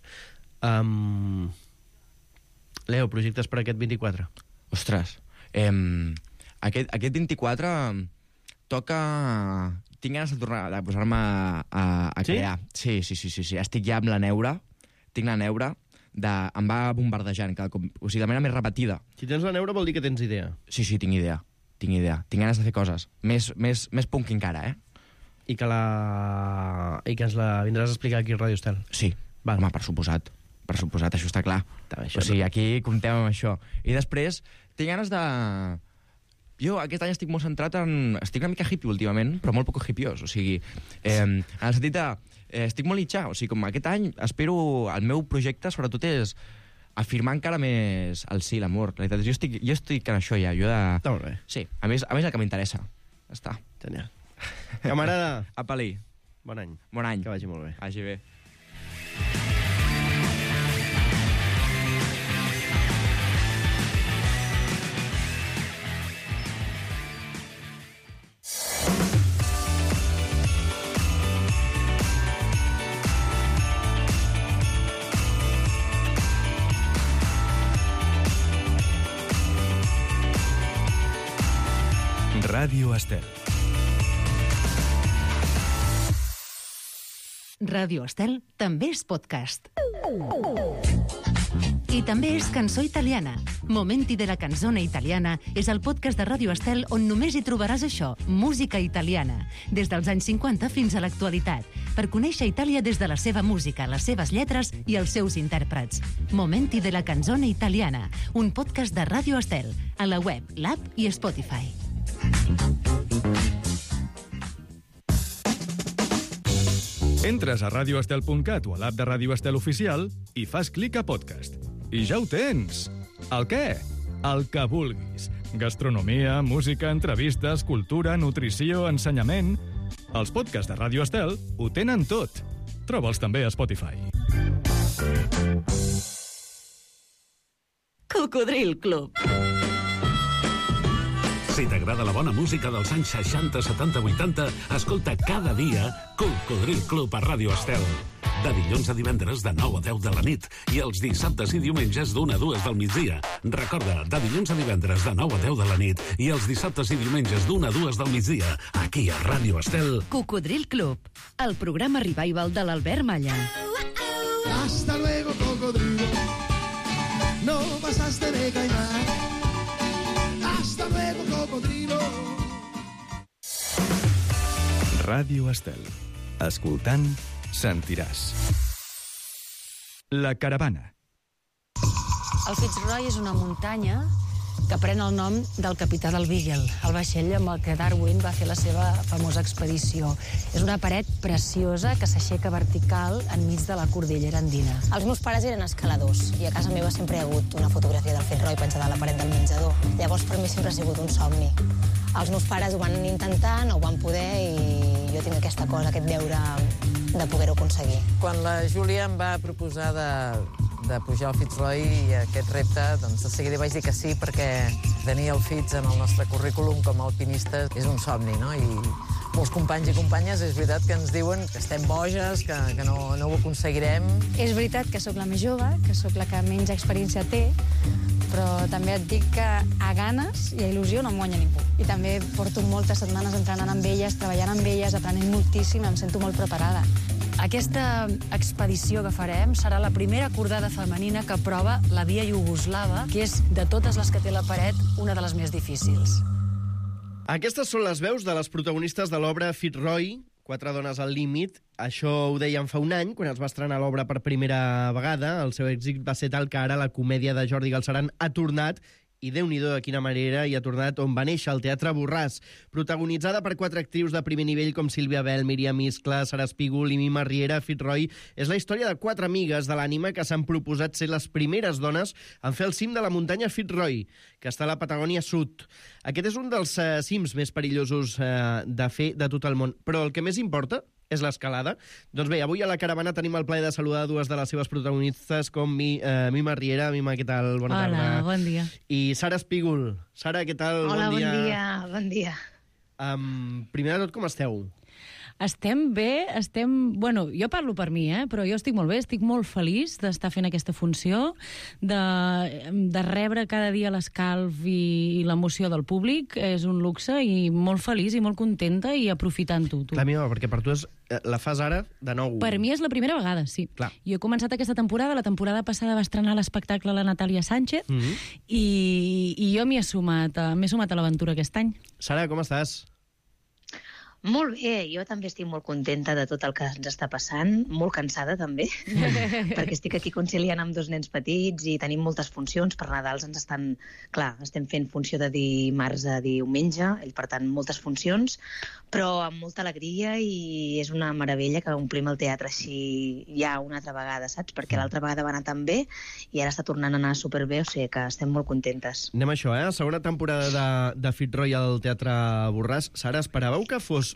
Leo, projectes per aquest 24? Ostres, aquest 24 toca... Tinc ganes de tornar a posar-me a crear. Sí? Sí. Estic ja amb la neura. Tinc la neura. Em va bombardejant cada cop. O sigui, de manera més repetida. Si tens la neura vol dir que tens idea. Sí, tinc idea. Tinc ganes de fer coses. Més punk encara, I que ens la vindràs a explicar aquí a Ràdio Estel. Sí. Home, per suposat. Per suposat, això està clar. O sigui, aquí comptem amb això. I després, tinc ganes de... Jo aquest any estic molt centrat en... Estic una mica hippie últimament, però molt poc hippiós. O sigui, en el sentit de... Estic molt itxà. O sigui, com aquest any espero... El meu projecte, sobretot, és afirmar encara més el sí, l'amor. La veritat, jo estic en això ja. Està molt bé. Sí, a més el que m'interessa. Està. Genial. Camarada. Apa-li. Bon any. Bon any. Que vagi molt bé. Vagi bé. Ràdio Estel. Ràdio Estel també és podcast. I també és cançó italiana. Momenti de la canzone italiana és el podcast de Ràdio Estel on només hi trobaràs això, música italiana, des dels anys 50 fins a l'actualitat, per conèixer Itàlia des de la seva música, les seves lletres i els seus intèrprets. Momenti de la canzone italiana, un podcast de Ràdio Estel, a la web, l'app i Spotify. Entres a radioestel.cat o a l'app de Ràdio Estel Oficial i fas clic a podcast. I ja ho tens! El què? El que vulguis. Gastronomia, música, entrevistes, cultura, nutrició, ensenyament... Els podcasts de Ràdio Estel ho tenen tot. Troba'ls també a Spotify. Cocodril Club. Si t'agrada la bona música dels anys 60, 70, 80, escolta cada dia Cocodril Club a Ràdio Estel. De dilluns a divendres de 9 a 10 de la nit i els dissabtes i diumenges d'1 a 2 del migdia. Recorda, de dilluns a divendres de 9 a 10 de la nit i els dissabtes i diumenges d'1 a 2 del migdia, aquí a Ràdio Estel. Cocodril Club, el programa revival de l'Albert Malla. Hasta luego, cocodrilo. No pasaste de caimán. Hasta luego, cocodrilo. Ràdio Estel. Escoltant, sentiràs. La Caravana. El Fitzroy és una muntanya que pren el nom del capità del Beagle, el vaixell amb el que Darwin va fer la seva famosa expedició. És una paret preciosa que s'aixeca vertical enmig de la cordillera andina. Els meus pares eren escaladors i a casa meva sempre hi ha hagut una fotografia del Fitzroy penjada a la paret del menjador. Llavors per mi sempre ha sigut un somni. Els meus pares ho van intentar, no ho van poder i jo tinc aquesta cosa, aquest deure de poder-ho aconseguir. Quan la Júlia em va proposar de pujar al Fitzroy i aquest repte, doncs de seguida vaig dir que sí, perquè tenir el Fitz en el nostre currículum com a alpinista és un somni, no? I molts companys i companyes és veritat que ens diuen que estem boges, que no ho aconseguirem. És veritat que sóc la més jove, que sóc la que menys experiència té, però també et dic que a ganes i a il·lusió no em guanya ningú. I també porto moltes setmanes entrenant amb elles, treballant amb elles, aprenent moltíssim, em sento molt preparada. Aquesta expedició que farem serà la primera cordada femenina que prova la via iugoslava, que és, de totes les que té la paret, una de les més difícils. Aquestes són les veus de les protagonistes de l'obra Fitzroy, 4 dones al límit. Això ho deien fa un any, quan es va estrenar l'obra per primera vegada. El seu èxit va ser tal que ara la comèdia de Jordi Galceran ha tornat, i Déu-n'hi-do de quina manera, i ha tornat on va néixer, al Teatre Borràs, protagonitzada per 4 actrius de primer nivell com Sílvia Bell, Míriam Iscla, Sara Espígol i Mima Riera. Fitzroy és la història de 4 amigues de l'ànima que s'han proposat ser les primeres dones en fer el cim de la muntanya Fitzroy, que està a la Patagònia Sud. Aquest és un dels cims més perillosos de fer de tot el món, però el que més importa és l'escalada. Doncs bé, avui a la caravana tenim el plaer de saludar 2 de les seves protagonistes, com Mima Riera. Mima, què tal? Bona tarda. Hola, bon dia. I Sara Espígol. Sara, què tal? Hola, bon dia. bon dia. Primer de tot, com esteu? Estem bé, Bueno, jo parlo per mi, però jo estic molt bé, estic molt feliç d'estar fent aquesta funció, de rebre cada dia l'escalf i l'emoció del públic. És un luxe i molt feliç i molt contenta i aprofitant-ho. Clar, Mima, perquè per tu la fas ara de nou. Per mi és la primera vegada, sí. Clar. Jo he començat aquesta temporada, la temporada passada va estrenar l'espectacle la Natàlia Sánchez, i jo m'he sumat a l'aventura aquest any. Sara, com estàs? Molt bé, jo també estic molt contenta de tot el que ens està passant, molt cansada també, perquè estic aquí conciliant amb 2 nens petits i tenim moltes funcions. Per Nadals ens estem fent funció de dimarts a diumenge, i per tant moltes funcions, però amb molta alegria, i és una meravella que omplim el teatre així ja una altra vegada, saps? Perquè l'altra vegada va anar tan bé i ara està tornant a anar superbé, o sigui que estem molt contentes. Anem a això, segona temporada de Fitzroy al Teatre Borràs. Sara, esperàveu que fos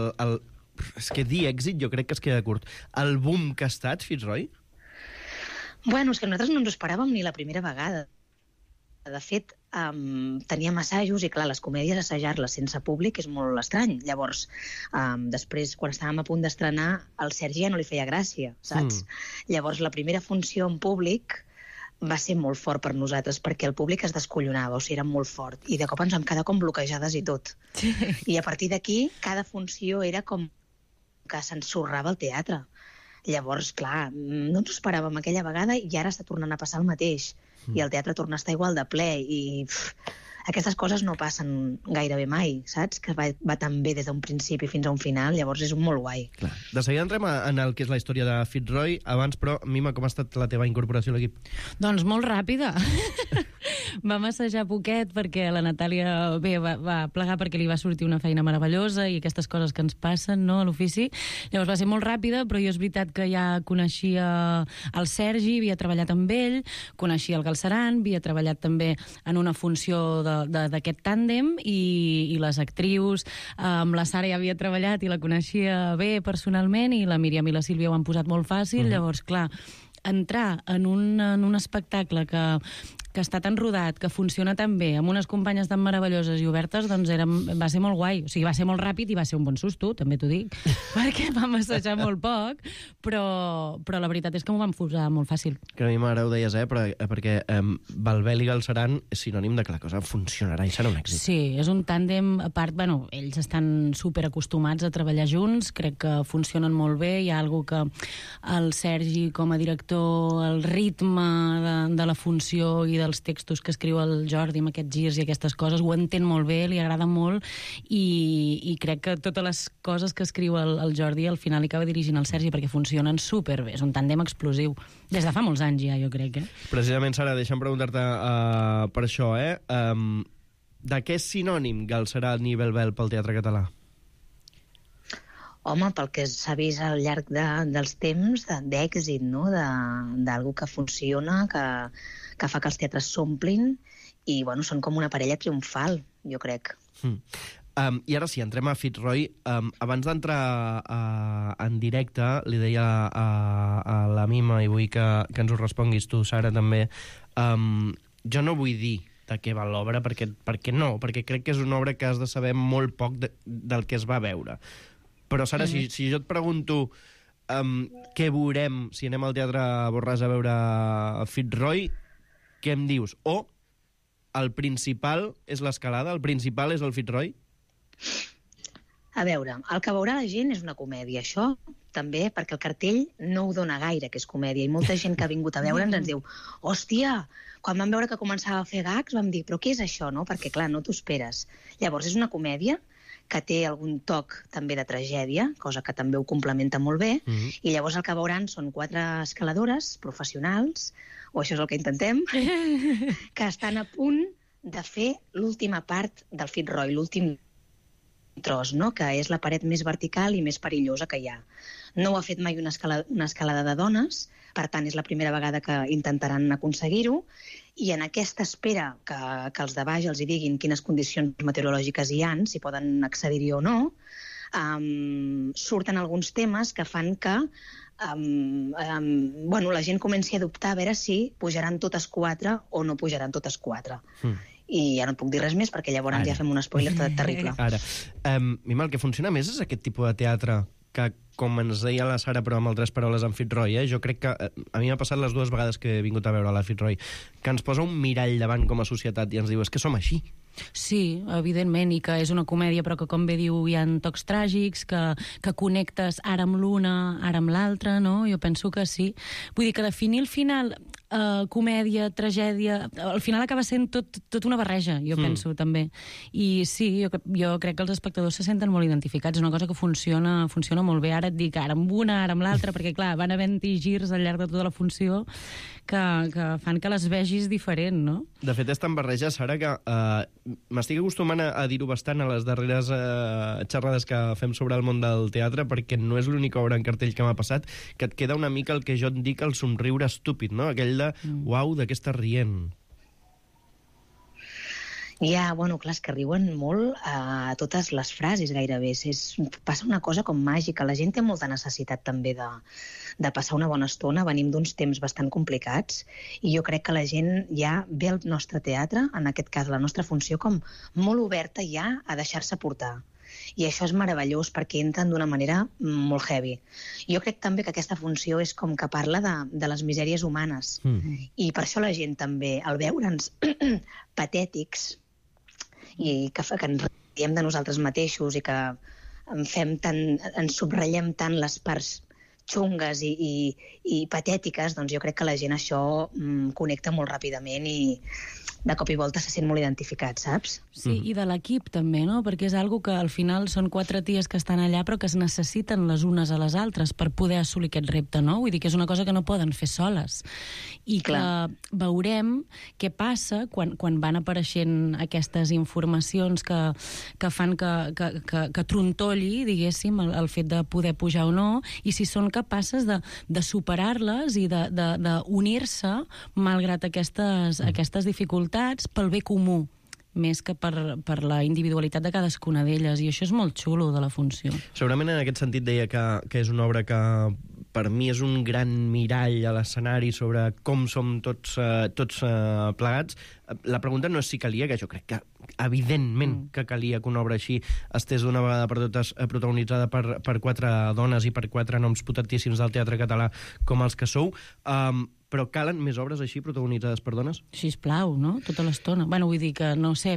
és que dir èxit jo crec que es queda curt. El boom que ha estat Fitzroy? Bueno, és que nosaltres no ens ho esperàvem ni la primera vegada. De fet, teníem assajos i, clar, les comèdies, assajar-les sense públic és molt estrany. Llavors, després, quan estàvem a punt d'estrenar, al Sergi ja no li feia gràcia, saps? Llavors, la primera funció en públic va ser molt fort per nosaltres, perquè el públic es descollonava, o sigui, era molt fort, i de cop ens vam quedar com bloquejades i tot. Sí. I a partir d'aquí, cada funció era com que s'ensorrava el teatre. Llavors, clar, no ens ho esperàvem aquella vegada i ara està tornant a passar el mateix. I el teatre torna a estar igual de ple, i aquestes coses no passen gairebé mai, saps? Que va tan bé des d'un principi fins a un final, llavors és molt guai. Clar. De seguida entrem en el que és la història de Fitzroy. Abans, però, Mima, com ha estat la teva incorporació a l'equip? Doncs molt ràpida. Vam assajar poquet perquè la Natàlia va plegar perquè li va sortir una feina meravellosa i aquestes coses que ens passen, no?, a l'ofici. Llavors va ser molt ràpida, però jo és veritat que ja coneixia el Sergi, havia treballat amb ell, coneixia el Galceran, havia treballat també en una funció d'aquest tàndem, i les actrius, amb la Sara ja havia treballat i la coneixia bé personalment, i la Míriam i la Sílvia ho han posat molt fàcil. Llavors, clar, entrar en un espectacle que està tan rodat, que funciona tan bé, amb unes companyes tan meravelloses i obertes, doncs va ser molt guai. O sigui, va ser molt ràpid i va ser un bon susto, també t'ho dic, perquè vam assajar molt poc, però la veritat és que m'ho vam posar molt fàcil. Que a mi m'agrada ho deies, perquè Balbel i Galceran és sinònim de que la cosa funcionarà i serà un èxit. Sí, és un tàndem, a part, ells estan superacostumats a treballar junts, crec que funcionen molt bé, hi ha alguna que el Sergi, com a director, el ritme de la funció i dels textos que escriu el Jordi amb aquests girs i aquestes coses, ho entén molt bé, li agrada molt, i crec que totes les coses que escriu el Jordi al final li acaba dirigint el Sergi, perquè funcionen superbé, és un tàndem explosiu. Des de fa molts anys ja, jo crec, Precisament, Sara, deixa'm preguntar-te per això, de què és sinònim Gal serà Nibel Bel pel teatre català? Home, pel que s'ha vist al llarg dels temps, d'èxit, no? D'algú que funciona, que fa que els teatres s'omplin, i bueno, són com una parella triomfal, jo crec. I ara sí, entrem a Fitzroy. Abans d'entrar en directe, li deia a la Mima, i vull que ens ho responguis tu, Sara, també, jo no vull dir de què va l'obra, perquè no, perquè crec que és una obra que has de saber molt poc del que es va veure. Però, Sara, si jo et pregunto què veurem si anem al Teatre Borràs a veure Fitzroy, què em dius? O el principal és l'escalada, el principal és el Fitzroy? A veure, el que veurà la gent és una comèdia, això també, perquè el cartell no ho dona gaire, que és comèdia, i molta gent que ha vingut a veure'ns ens diu, hòstia, quan vam veure que començava a fer gags vam dir, però què és això, no? Perquè, clar, no t'ho esperes. Llavors, és una comèdia que té algun toc també de tragèdia, cosa que també ho complementa molt bé, i llavors el que veuran són 4 escaladores professionals, o això és el que intentem, que estan a punt de fer l'última part del Fitzroy, l'últim tros, no? Que és la paret més vertical i més perillosa que hi ha. No ho ha fet mai una escalada de dones, per tant és la primera vegada que intentaran aconseguir-ho, i en aquesta espera que els de baix els hi diguin quines condicions meteorològiques hi ha, si poden accedir-hi o no, surten alguns temes que fan que la gent comenci a dubtar a veure si pujaran totes 4 o no pujaran totes 4. I ja no puc dir res més perquè llavors ja fem un spoiler terrible. Ara, Mima, el que funciona més és aquest tipus de teatre que, com ens deia la Sara, però amb altres paraules, en Fitzroy, jo crec que a mi m'ha passat les 2 vegades que he vingut a veure la Fitzroy, que ens posa un mirall davant com a societat i ens diu, és que som així. Sí, evidentment, i que és una comèdia, però que, com bé diu, hi ha tocs tràgics, que connectes ara amb l'una, ara amb l'altra, no? Jo penso que sí. Vull dir que definir el final, comèdia, tragèdia, al final acaba sent tot una barreja, jo penso, també. I sí, jo crec que els espectadors se senten molt identificats, és una cosa que funciona molt bé. Ara et dic, ara amb una, ara amb l'altra, perquè, clar, van havent-hi girs al llarg de tota la funció que fan que les vegis diferent, no? De fet, és tan barreja, Sara, que m'estic acostumant a dir-ho bastant a les darreres xerrades que fem sobre el món del teatre, perquè no és l'única obra en cartell que m'ha passat, que et queda una mica el que jo et dic el somriure estúpid, no? Aquell de, uau, de què estàs rient? Ja, bueno, clar, és que riuen molt a totes les frases, gairebé. Passa una cosa com màgica. La gent té molta necessitat també de passar una bona estona. Venim d'uns temps bastant complicats i jo crec que la gent ja ve al nostre teatre, en aquest cas la nostra funció, com molt oberta ja a deixar-se portar. I això és meravellós perquè entren d'una manera molt heavy. Jo crec també que aquesta funció és com que parla de les misèries humanes. I per això la gent també, al veure'ns patètics, i que ens riem de nosaltres mateixos i que ens subratllem tant les parts xungues i patètiques, doncs jo crec que la gent això connecta molt ràpidament i de cop i volta se sent molt identificat, saps? Sí, i de l'equip també, no? Perquè és algo que al final són 4 ties que estan allà però que es necessiten les unes a les altres per poder assolir aquest repte, no? Vull dir que és una cosa que no poden fer soles. I que veurem què passa quan van apareixent aquestes informacions que fan que trontolli, diguéssim, el fet de poder pujar o no, i si són capaces de superar-les i d'unir-se malgrat aquestes dificultats pel bé comú, més que per la individualitat de cadascuna d'elles, i això és molt xulo de la funció. Segurament en aquest sentit deia que és una obra que per mi és un gran mirall a l'escenari sobre com som tots plegats. La pregunta no és si calia, que jo crec que evidentment que calia que una obra així estés d'una vegada per totes protagonitzada per 4 dones i per 4 noms potentíssims del teatre català com els que sou, però calen més obres així protagonitzades per dones? Sisplau, no? Tota l'estona. Bueno, vull dir que, no sé...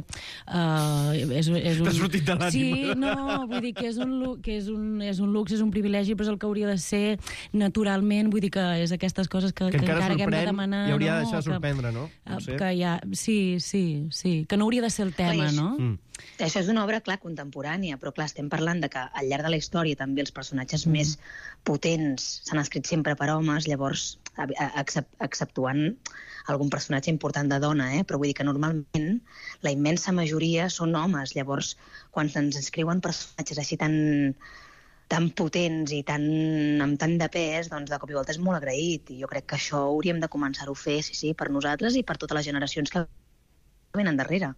és un... T'ha sortit de l'ànima. Sí, no, vull dir que és un luxe, és un privilegi, però és el que hauria de ser naturalment. Vull dir que és aquestes coses que encara que hem de demanar... I hauria de deixar de sorprendre, no? Que ja... Sí, que no hauria de ser el tema, no? Això és una obra, clar, contemporània, però clar, estem parlant de que al llarg de la història també els personatges més potents s'han escrit sempre per homes, llavors, exceptuant algun personatge important de dona, però vull dir que normalment la immensa majoria són homes, llavors quan se'ns escriuen personatges així tan potents i amb tant de pes, doncs de cop i volta és molt agraït, i jo crec que això hauríem de començar-ho a fer, sí, per nosaltres i per totes les generacions que venen darrere.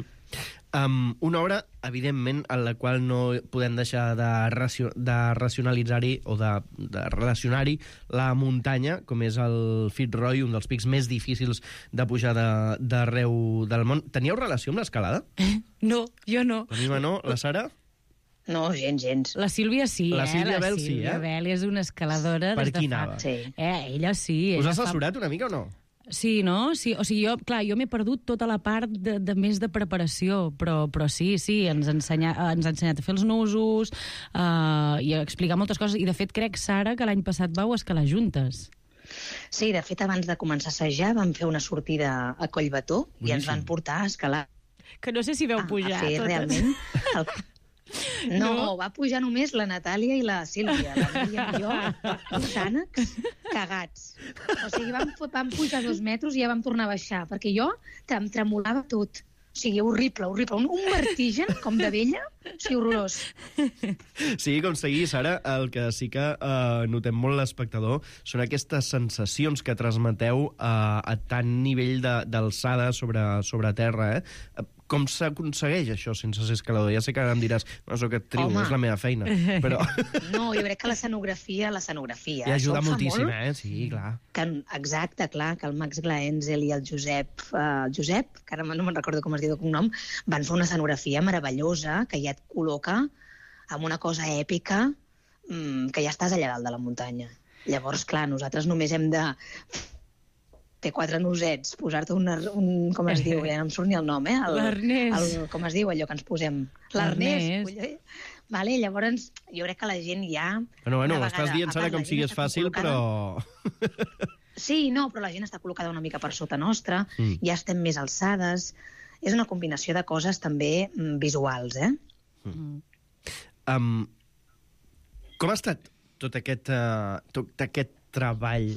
Una obra, evidentment, en la qual no podem deixar de racionalitzar-hi o de relacionar-hi la muntanya, com és el Fitzroy, un dels pics més difícils de pujar d'arreu del món. Teníeu relació amb l'escalada? No, jo no. La Mima no? La Sara? No, gens. La Sílvia sí, La Sílvia Bell sí, La Sílvia Bell és una escaladora per des de qui fa... anava? Sí. Ella sí. Us has assessorat una mica o no? Sí, no? Sí, o sigui, jo m'he perdut tota la part de més de preparació, però sí, ens ha ensenyat a fer els nusos i a explicar moltes coses, i de fet crec, Sara, que l'any passat vau escalar juntes. Sí, de fet, abans de començar a assajar vam fer una sortida a Collbató i ens van portar a escalar. Que no sé si veu pujar a fer totes. Realment... No, va pujar només la Natàlia i la Sílvia. La Núria i jo, els ànecs, cagats. O sigui, vam pujar 2 metres i ja vam tornar a baixar, perquè jo em tremolava tot. O sigui, horrible. Un vertigen, com de vella, o sigui, horrorós. Sí, com seguís, Sara, el que sí que notem molt l'espectador són aquestes sensacions que transmeteu a tant nivell d'alçada sobre terra, Com s'aconsegueix això sense ser escalador? Ja sé que ara em diràs, no, soc actriu, no és la meva feina, però... No, jo crec que l'escenografia... I ajuda moltíssim, sí, clar. Exacte, clar, que el Max Glaenzel i el Josep, que ara no me'n recordo com es diu el cognom, van fer una escenografia meravellosa que ja et col·loca amb una cosa èpica que ja estàs allà dalt de la muntanya. Llavors, clar, nosaltres només hem de... té 4 nosets, posar-te un com es diu, ja no em surt ni el nom, l'arnès. Com es diu allò que ens posem? L'arnès. Vale, llavors, jo crec que la gent ja... Bueno, ho estàs dient, Sara, com si és fàcil, però... Sí, no, però la gent està col·locada una mica per sota nostra, ja estem més alçades, és una combinació de coses també visuals, Com ha estat tot aquest treball...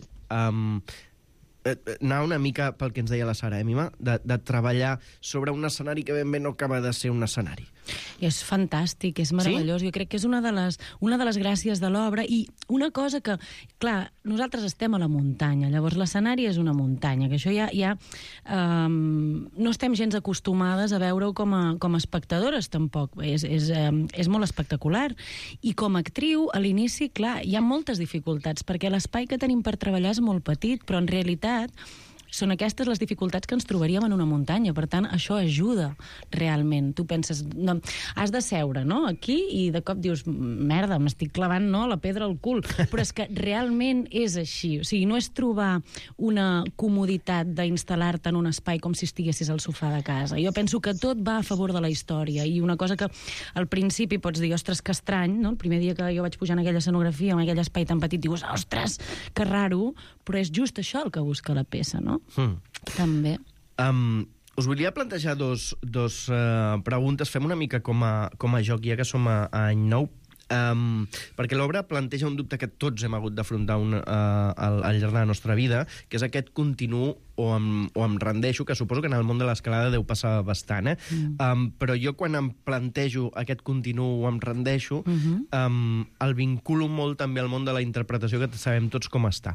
anar una mica pel que ens deia la Sara, Mima, de treballar sobre un escenari que ben bé no acaba de ser un escenari. I és fantàstic, és meravellós. Jo crec que és una de les gràcies de l'obra, i una cosa que, clar, nosaltres estem a la muntanya, llavors l'escenari és una muntanya, que això ja no estem gens acostumades a veure-ho com a espectadores, tampoc. És molt espectacular. I com a actriu, a l'inici, clar, hi ha moltes dificultats, perquè l'espai que tenim per treballar és molt petit, però en realitat són aquestes les dificultats que ens trobaríem en una muntanya. Per tant, això ajuda realment. Tu penses, no, has de seure, no?, aquí, i de cop dius, merda, m'estic clavant, no?, la pedra al cul. Però és que realment és així. O sigui, no és trobar una comoditat d'instal·lar-te en un espai com si estiguessis al sofà de casa. Jo penso que tot va a favor de la història, i una cosa que al principi pots dir, ostres, que estrany, no?, el primer dia que jo vaig pujar en aquella escenografia, en aquell espai tan petit, dius, ostres, que raro, però és just això el que busca la peça, no? També. Us volia plantejar dos preguntes. Fem una mica com a joc, ja que som a any nou, perquè l'obra planteja un dubte que tots hem hagut d'afrontar al llarg de la nostra vida, que és aquest continu o em rendeixo, que suposo que en el món de l'escalada deu passar bastant, però jo quan em plantejo aquest continu o em rendeixo, el vinculo molt també al món de la interpretació, que sabem tots com està.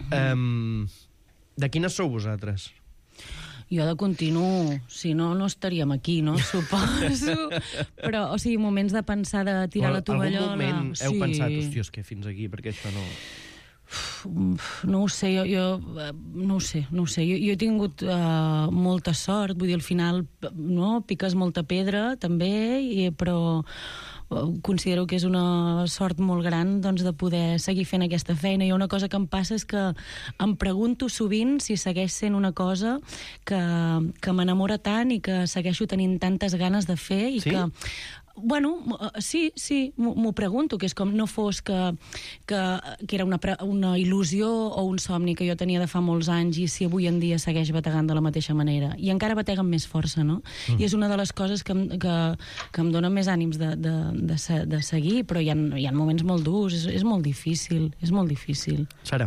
De quines sou vosaltres? Jo de continu, si no, no estaríem aquí, no? Suposo. Però, o sigui, moments de pensar de tirar la tovallola... Algun moment heu pensat, hòstia, és que fins aquí, perquè això no... No ho sé, jo no ho sé. Jo he tingut molta sort, vull dir, al final, no, piques molta pedra, també, però considero que és una sort molt gran doncs, de poder seguir fent aquesta feina. I una cosa que em passa és que em pregunto sovint si segueix sent una cosa que m'enamora tant i que segueixo tenint tantes ganes de fer i que... Bueno, sí, m'ho pregunto, que és com no fos que era una il·lusió o un somni que jo tenia de fa molts anys i si avui en dia segueix bategant de la mateixa manera. I encara batega amb més força, no? I és una de les coses que em dona més ànims de seguir, però hi ha moments molt durs, és molt difícil, és molt difícil. Sara?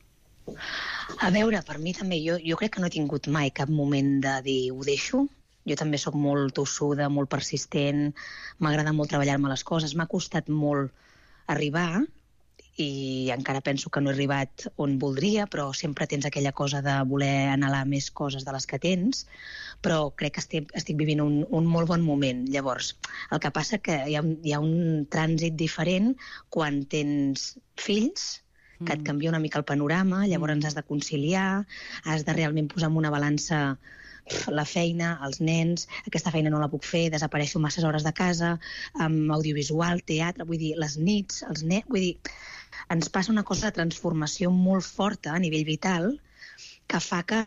A veure, per mi també, jo crec que no he tingut mai cap moment de dir ho deixo. Jo també sóc molt tossuda, molt persistent, m'agrada molt treballar-me les coses, m'ha costat molt arribar i encara penso que no he arribat on voldria, però sempre tens aquella cosa de voler anhelar més coses de les que tens, però crec que estic vivint un molt bon moment. Llavors, el que passa que hi ha un trànsit diferent quan tens fills, que et canvia una mica el panorama, llavors has de conciliar, has de realment posar en una balança la feina, els nens, aquesta feina no la puc fer, desapareixo masses hores de casa, audiovisual, teatre, vull dir, les nits, vull dir, ens passa una cosa de transformació molt forta a nivell vital que fa que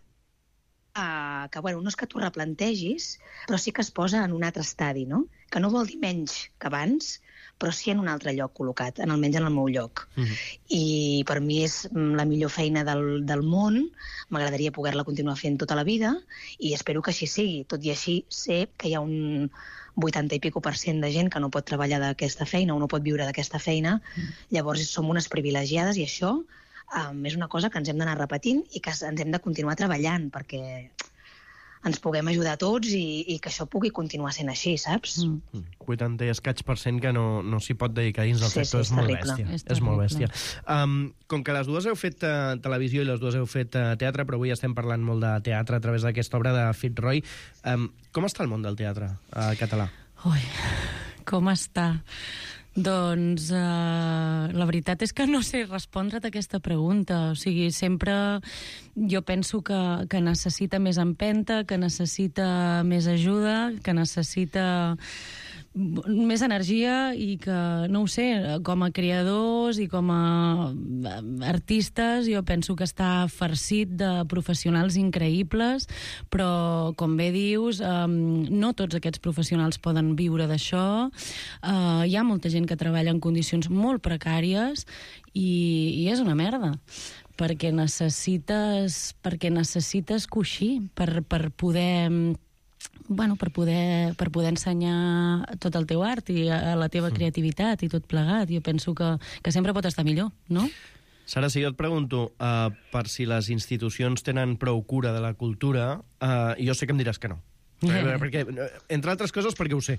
bueno, no és que t'ho replantegis, però sí que es posa en un altre estadi, no? Que no vol dir menys que abans, però sí en un altre lloc col·locat, almenys en el meu lloc. I per mi és la millor feina del món, m'agradaria poder-la continuar fent tota la vida i espero que així sigui. Tot i així sé que hi ha un 80 i pico % de gent que no pot treballar d'aquesta feina o no pot viure d'aquesta feina, llavors som unes privilegiades i això és una cosa que ens hem d'anar repetint i que ens hem de continuar treballant perquè ens puguem ajudar tots i que això pugui continuar sent així, saps? 80 i escaig % que no s'hi pot dedicar dins del sector, és molt bèstia. És molt bèstia. Com que les dues heu fet televisió i les dues heu fet teatre, però avui estem parlant molt de teatre a través d'aquesta obra de FitzRoy, com està el món del teatre català? Ui, com està? Doncs la veritat és que no sé respondre't a aquesta pregunta. O sigui, sempre jo penso que necessita més empenta, que necessita més ajuda, que necessita més energia i que, no ho sé, com a creadors i com a artistes jo penso que està farcit de professionals increïbles, però com bé dius, no tots aquests professionals poden viure d'això. Hi ha molta gent que treballa en condicions molt precàries i és una merda perquè necessites coixir per poder ensenyar tot el teu art i la teva creativitat i tot plegat. Jo penso que sempre pot estar millor, no? Sara, si jo et pregunto per si les institucions tenen prou cura de la cultura, jo sé que em diràs que no. Perquè, entre altres coses, perquè ho sé.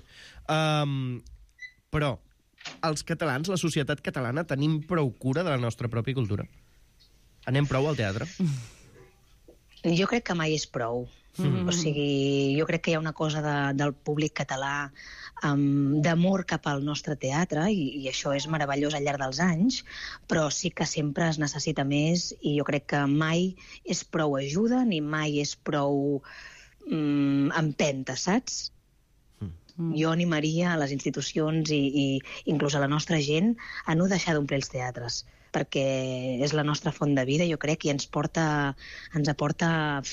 Però els catalans, la societat catalana, tenim prou cura de la nostra pròpia cultura? Anem prou al teatre? Jo crec que mai és prou. O sigui, jo crec que hi ha una cosa del públic català d'amor cap al nostre teatre i això és meravellós al llarg dels anys, però sí que sempre es necessita més i jo crec que mai és prou ajuda ni mai és prou empenta, saps? Jo animaria a les institucions i inclús a la nostra gent a no deixar d'omplir els teatres perquè és la nostra font de vida, jo crec, i ens aporta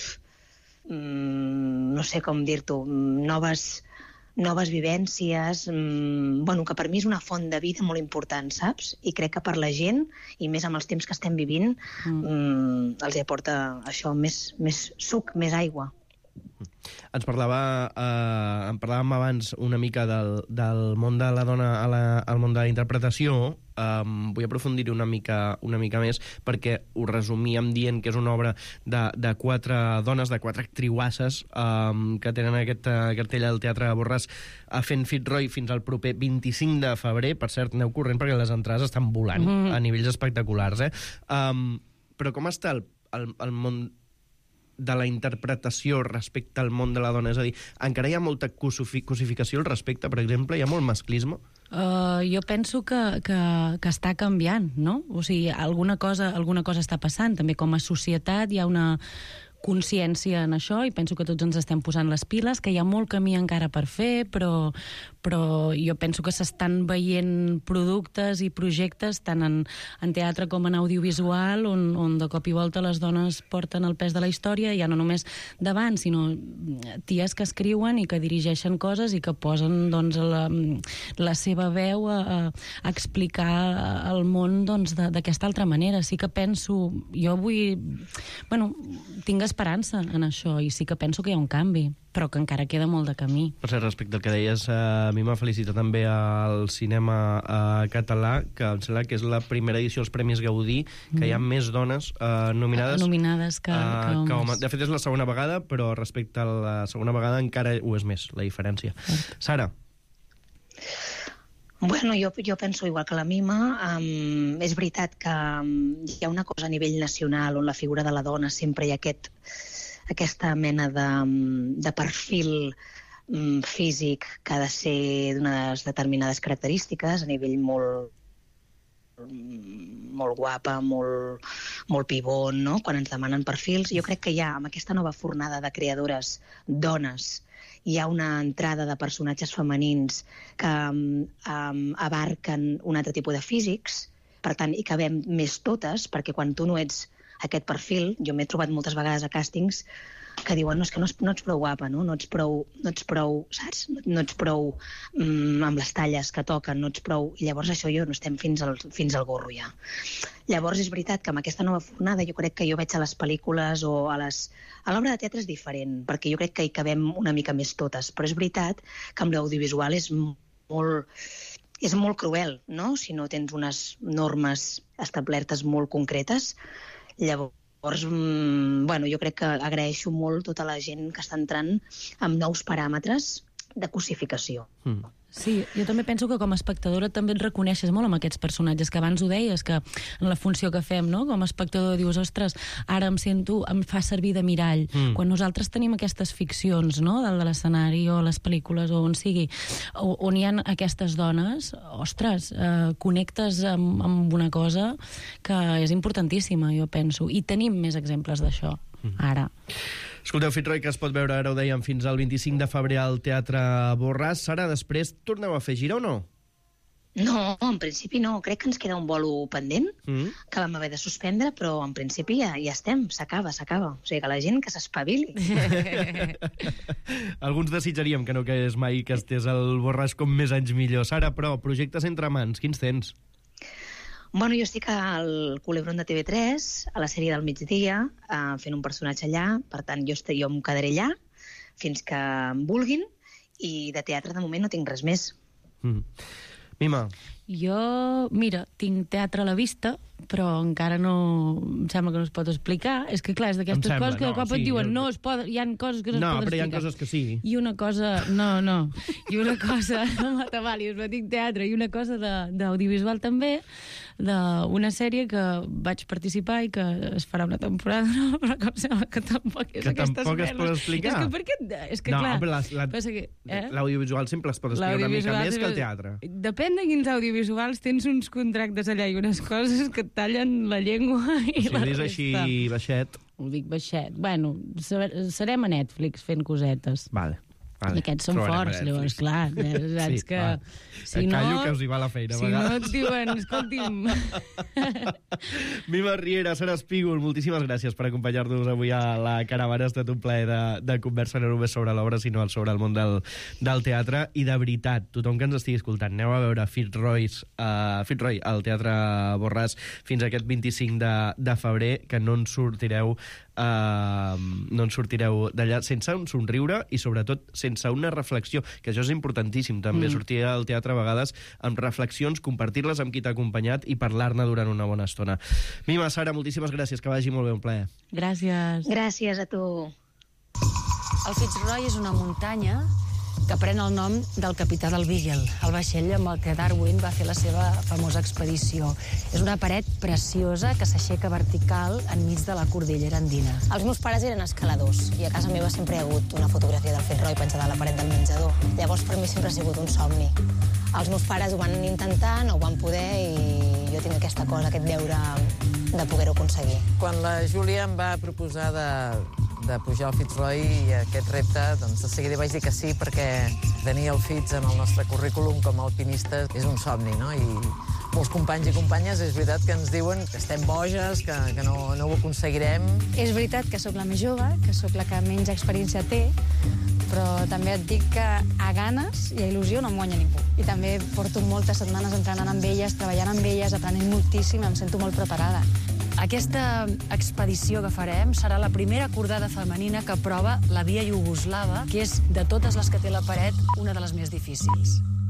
no sé com dir-t'ho, noves vivències, que per mi és una font de vida molt important, saps? I crec que per la gent, i més amb els temps que estem vivint, els aporta això, més suc, més aigua. Ens parlàvem abans una mica del món de la dona al món de la interpretació. Vull aprofundir-hi una mica més perquè ho resumíem dient que és una obra de 4 dones, de 4 actriuasses que tenen aquest cartell al Teatre Borràs fent FitzRoy fins al proper 25 de febrer. Per cert, aneu corrent perquè les entrades estan volant a nivells espectaculars. Però com està el món de la interpretació respecte al món de la dona? És a dir, encara hi ha molta cosificació al respecte, per exemple? Hi ha molt masclisme? Jo penso que està canviant, no? O sigui, alguna cosa està passant. També com a societat hi ha una consciència en això i penso que tots ens estem posant les piles, que hi ha molt camí encara per fer, però jo penso que s'estan veient productes i projectes tant en teatre com en audiovisual on de cop i volta les dones porten el pes de la història, ja no només davant, sinó ties que escriuen i que dirigeixen coses i que posen doncs, la seva veu a explicar el món doncs, d'aquesta altra manera. Sí que penso, jo vull... Bueno, tinc esperança en això i sí que penso que hi ha un canvi, però que encara queda molt de camí. Per cert, respecte al que deies, a mi m'ha felicitat també al cinema català, que em sembla que és la primera edició dels Premis Gaudí, que hi ha més dones nominades que homes. De fet, és la segona vegada, però respecte a la segona vegada encara ho és més, la diferència. Sara? Bueno, jo penso igual que la Mima. És veritat que hi ha una cosa a nivell nacional on la figura de la dona sempre hi ha aquesta mena de perfil físic que ha de ser d'unes determinades característiques, a nivell molt guapa, molt pibón, no? Quan ens demanen perfils. Jo crec que hi ha, amb aquesta nova fornada de creadores dones, hi ha una entrada de personatges femenins que abarquen un altre tipus de físics, per tant, hi cabem més totes, perquè quan tu no ets aquest perfil, jo m'he trobat moltes vegades a càstings que diuen, no, és que no ets prou guapa, no ets prou, saps? No ets prou amb les talles que toquen, no ets prou... I llavors això no estem fins al gorro ja. Llavors és veritat que amb aquesta nova fornada jo crec que jo veig a les pel·lícules o a l'obra de teatre és diferent, perquè jo crec que hi cabem una mica més totes, però és veritat que amb l'audiovisual és molt cruel, no? Si no tens unes normes establertes molt concretes. Llavors, jo crec que agraeixo molt tota la gent que està entrant amb nous paràmetres de cosificació. Sí, jo també penso que com a espectadora també et reconeixes molt amb aquests personatges, que abans ho deies, que en la funció que fem, no? Com a espectador dius, ostres, ara em fa servir de mirall. Quan nosaltres tenim aquestes ficcions, no?, dalt de l'escenari o les pel·lícules o on sigui, on hi ha aquestes dones, ostres, connectes amb una cosa que és importantíssima, jo penso, i tenim més exemples d'això, ara. Escolteu, Fitzroy, que es pot veure, ara ho dèiem, fins al 25 de febrer al Teatre Borràs. Sara, després torneu a fer gira o no? No, en principi no. Crec que ens queda un bolo pendent, que vam haver de suspendre, però en principi ja estem, s'acaba. O sigui, que la gent que s'espavili. Alguns desitjaríem que no quedés mai que estés al Borràs com més anys millor. Sara, però, projectes entre mans, quins tens? Bueno, jo estic al Culebrón de TV3, a la sèrie del migdia, fent un personatge allà, per tant, jo em quedaré allà fins que em vulguin, i de teatre de moment no tinc res més. Mima? Jo, mira, tinc teatre a la vista, però encara no... Em sembla que no es pot explicar. És que, clar, és d'aquestes coses que de cop et diuen no es pot... Hi ha coses que no es poden explicar. No, però hi ha coses que sí. I una cosa... No. I una cosa... No m'atabalies, però tinc teatre. I una cosa d'audiovisual també, d'una sèrie que vaig participar i que es farà una temporada, no? Però que em sembla que tampoc és aquestes merdes. Que tampoc es pot explicar? És que per què... És que, clar... No, però l'audiovisual sempre es pot explicar una mica més que el teatre. Depèn de quins audiovisuals tens uns contractes allà i unes coses que et tallen la llengua i la resta. Si ho dius així baixet... Ho dic baixet. Bueno, serem a Netflix fent cosetes. Vale. I aquests són forts, llavors, clar. Saps que... Si no, callo que us hi va la feina. Si no et diuen, escolti'm... Mima Riera, Sara Espígol, moltíssimes gràcies per acompanyar-nos avui a la caravana. Ha estat un plaer de conversar no només sobre l'obra, sinó sobre el món del teatre. I de veritat, tothom que ens estigui escoltant, aneu a veure Fitzroy al Teatre Borràs fins aquest 25 de febrer, que no en sortireu d'allà sense un somriure i sobretot sense una reflexió, que això és importantíssim també, sortir al teatre a vegades amb reflexions, compartir-les amb qui t'ha acompanyat i parlar-ne durant una bona estona. Mima, Sara, moltíssimes gràcies, que vagi molt bé, un plaer. Gràcies. Gràcies a tu. El Fitzroy és una muntanya que pren el nom del capità del Beagle, el vaixell amb el que Darwin va fer la seva famosa expedició. És una paret preciosa que s'aixeca vertical enmig de la cordillera andina. Els meus pares eren escaladors i a casa meva sempre hi ha hagut una fotografia del Fitzroy penjada a la paret del menjador. Llavors per mi sempre ha sigut un somni. Els meus pares ho van intentar, no ho van poder i jo tinc aquesta cosa, aquest deure de poder-ho aconseguir. Quan la Júlia em va proposar de pujar al Fitzroy i aquest repte, doncs de seguida vaig dir que sí, perquè tenir el Fitz en el nostre currículum com a alpinista és un somni, no? I molts companys i companyes és veritat que ens diuen que estem boges, que no ho aconseguirem. És veritat que sóc la més jove, que sóc la que menys experiència té, però també et dic que a ganes i a il·lusió no em guanya ningú. I també porto moltes setmanes entrenant amb elles, treballant amb elles, aprenent moltíssim, em sento molt preparada. Aquesta expedició que farem serà la primera cordada femenina que prova la via iugoslava, que és, de totes les que té la paret, una de les més difícils.